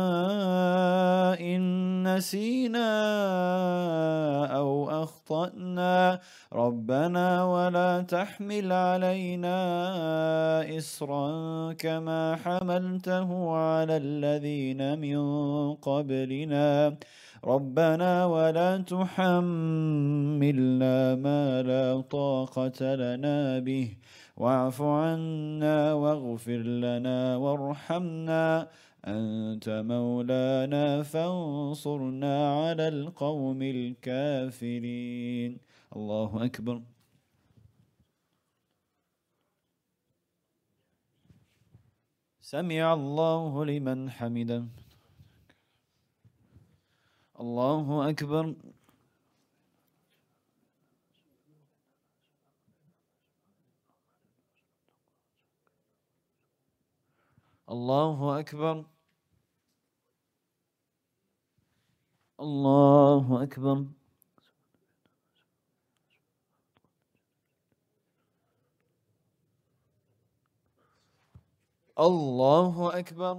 Speaker 11: إن نسينا أو أخطأنا ربنا ولا تحمل علينا إصرا كما حملته على الذين من قبلنا ربنا ولا تحملنا ما لا طاقة لنا به واعف عنا واغفر لنا وارحمنا أنت مولانا فانصرنا على القوم الكافرين. الله أكبر. سمع الله لمن حمده. الله أكبر. الله أكبر. الله أكبر. الله أكبر.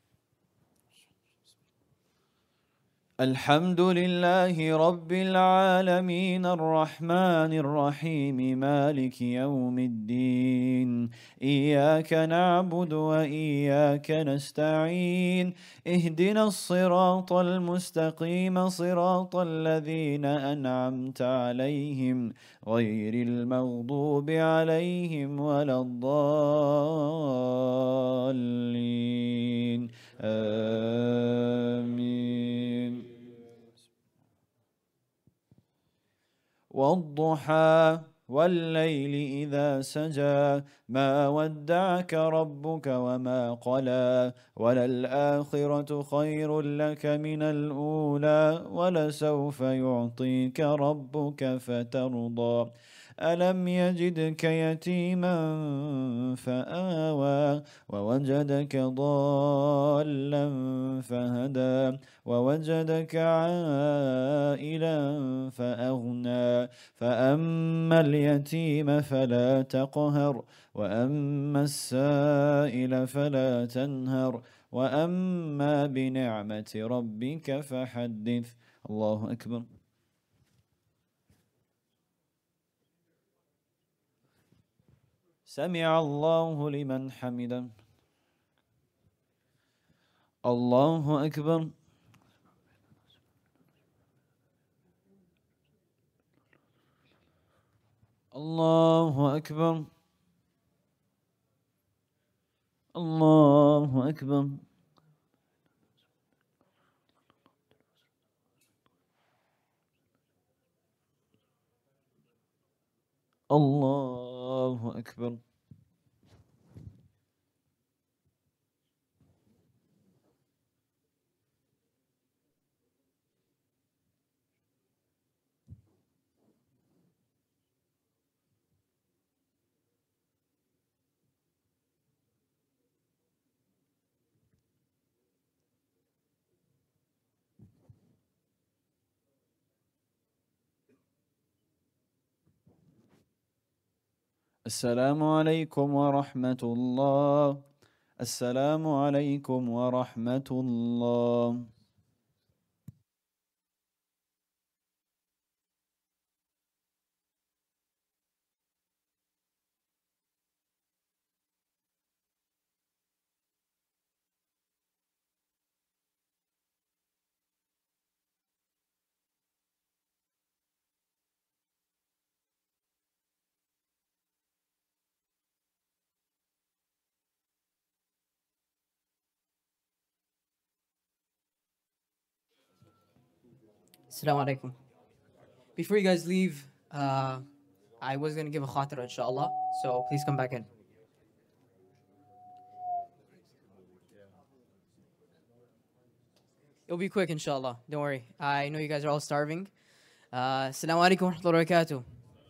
Speaker 11: الحمد لله رب العالمين الرحمن الرحيم مالك يوم الدين إياك نعبد وإياك نستعين اهدنا الصراط المستقيم صراط الذين أنعمت عليهم غير المغضوب عليهم ولا الضالين آمين. والضحى والليل إذا سجى ما ودعك ربك وما قلى وللآخرة خير لك من الأولى ولسوف يعطيك ربك فترضى ألم يجدك يتيما فآوى ووجدك ضالا فهدى ووجدك عائلا فأغنى فأما اليتيم فلا تقهر وأما السائل فلا تنهر وأما بنعمة ربك فحدث. الله أكبر. سمع الله لمن حمده. الله أكبر. الله أكبر. الله أكبر. الله أكبر. السلام عليكم ورحمة الله. السلام عليكم ورحمة الله.
Speaker 12: Assalamu alaikum. Before you guys leave, uh, I was going to give a khatira, inshallah. So please come back in. It'll be quick, inshallah. Don't worry. I know you guys are all starving. Uh, Assalamu alaikum wa rahmatullahi wa barakatuh.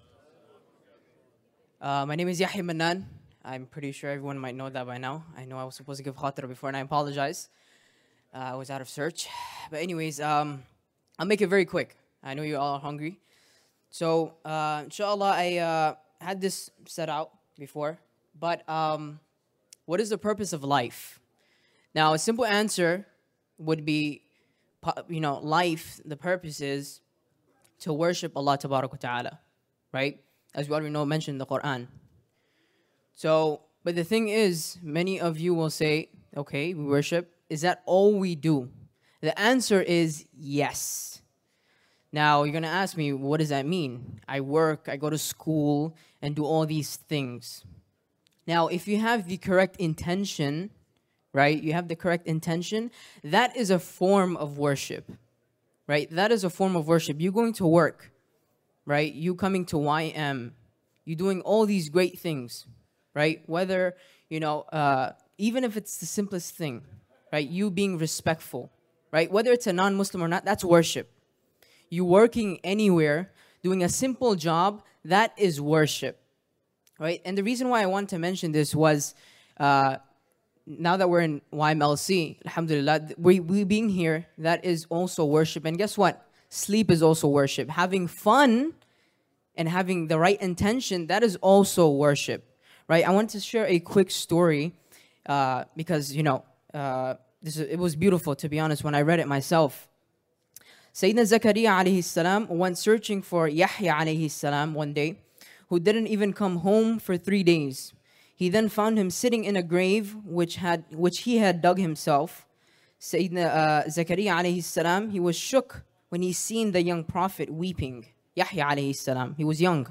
Speaker 12: Uh, my name is Yahya Mannan. I'm pretty sure everyone might know that by now. I know I was supposed to give khatira before, and I apologize. Uh, I was out of search. But anyways, um, I'll make it very quick. I know you all are hungry. So, uh, inshallah, I uh, had this set out before. But um, what is the purpose of life? Now, a simple answer would be, you know, life, the purpose is to worship Allah Tabarak wa Ta'ala, right? As we already know, mentioned in the Quran. So, but the thing is, many of you will say, okay, we worship. Is that all we do? The answer is yes. Now, you're going to ask me, what does that mean? I work, I go to school, and do all these things. Now, if you have the correct intention, right, you have the correct intention, that is a form of worship, right? That is a form of worship. You going to work, right? You coming to Y M, you doing all these great things, right? Whether, you know, uh, even if it's the simplest thing, right? You being respectful, right? Whether it's a non-Muslim or not, that's worship. You working anywhere, doing a simple job, that is worship, right? And the reason why I want to mention this was, uh, now that we're in Y M L C, alhamdulillah, we, we being here, that is also worship. And guess what? Sleep is also worship. Having fun and having the right intention, that is also worship, right? I want to share a quick story uh, because, you know, uh, this is, it was beautiful, to be honest, when I read it myself. Sayyidina Zakaria alayhi salam went searching for Yahya alayhi salam one day, who didn't even come home for three days. He then found him sitting in a grave which had which he had dug himself. Sayyidina uh, Zakaria alayhi salam, he was shook when he seen the young prophet weeping. Yahya alayhi salam, he was young.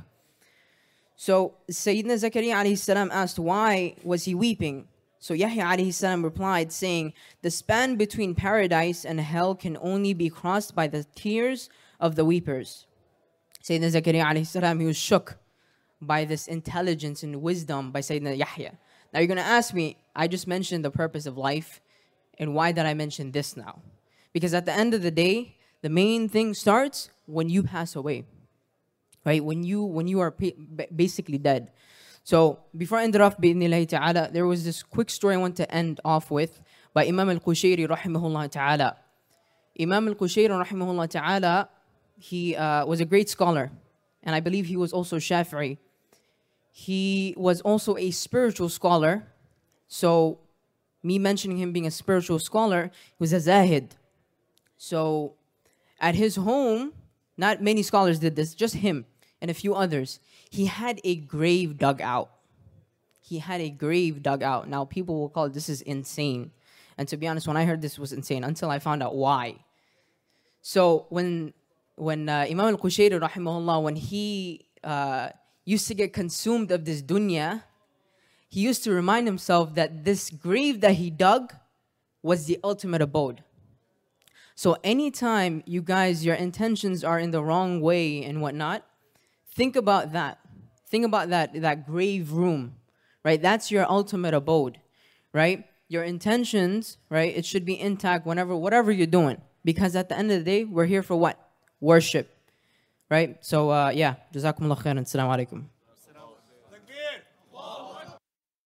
Speaker 12: So Sayyidina Zakaria alayhi salam asked, why was he weeping? So Yahya alayhi salam replied, saying, the span between paradise and hell can only be crossed by the tears of the weepers. Sayyidina Zakaria alayhi salam, he was shook by this intelligence and wisdom by Sayyidina Yahya. Now you're going to ask me, I just mentioned the purpose of life, and why did I mention this now? Because at the end of the day, the main thing starts when you pass away, right? When you when you are basically dead. So before I interrupt, bi'idhnillahi ta'ala, there was this quick story I want to end off with by Imam al-Qushayri rahimahullah ta'ala. Imam al-Qushayri rahimahullah ta'ala, he uh, was a great scholar, and I believe he was also Shafi'i. He was also a spiritual scholar. So me mentioning him being a spiritual scholar, he was a zahid. So at his home, not many scholars did this, just him and a few others. He had a grave dug out. He had a grave dug out. Now people will call it, this is insane. And to be honest, when I heard this was insane, until I found out why. So when when uh, Imam al-Qushayri rahimahullah, when he uh, used to get consumed of this dunya, he used to remind himself that this grave that he dug was the ultimate abode. So anytime you guys, your intentions are in the wrong way and whatnot, think about that. Think about that, that grave room, right? That's your ultimate abode, right? Your intentions, right? It should be intact whenever, whatever you're doing. Because at the end of the day, we're here for what? Worship, right? So, uh, yeah. Jazakumullah khairan. Assalamu alaikum.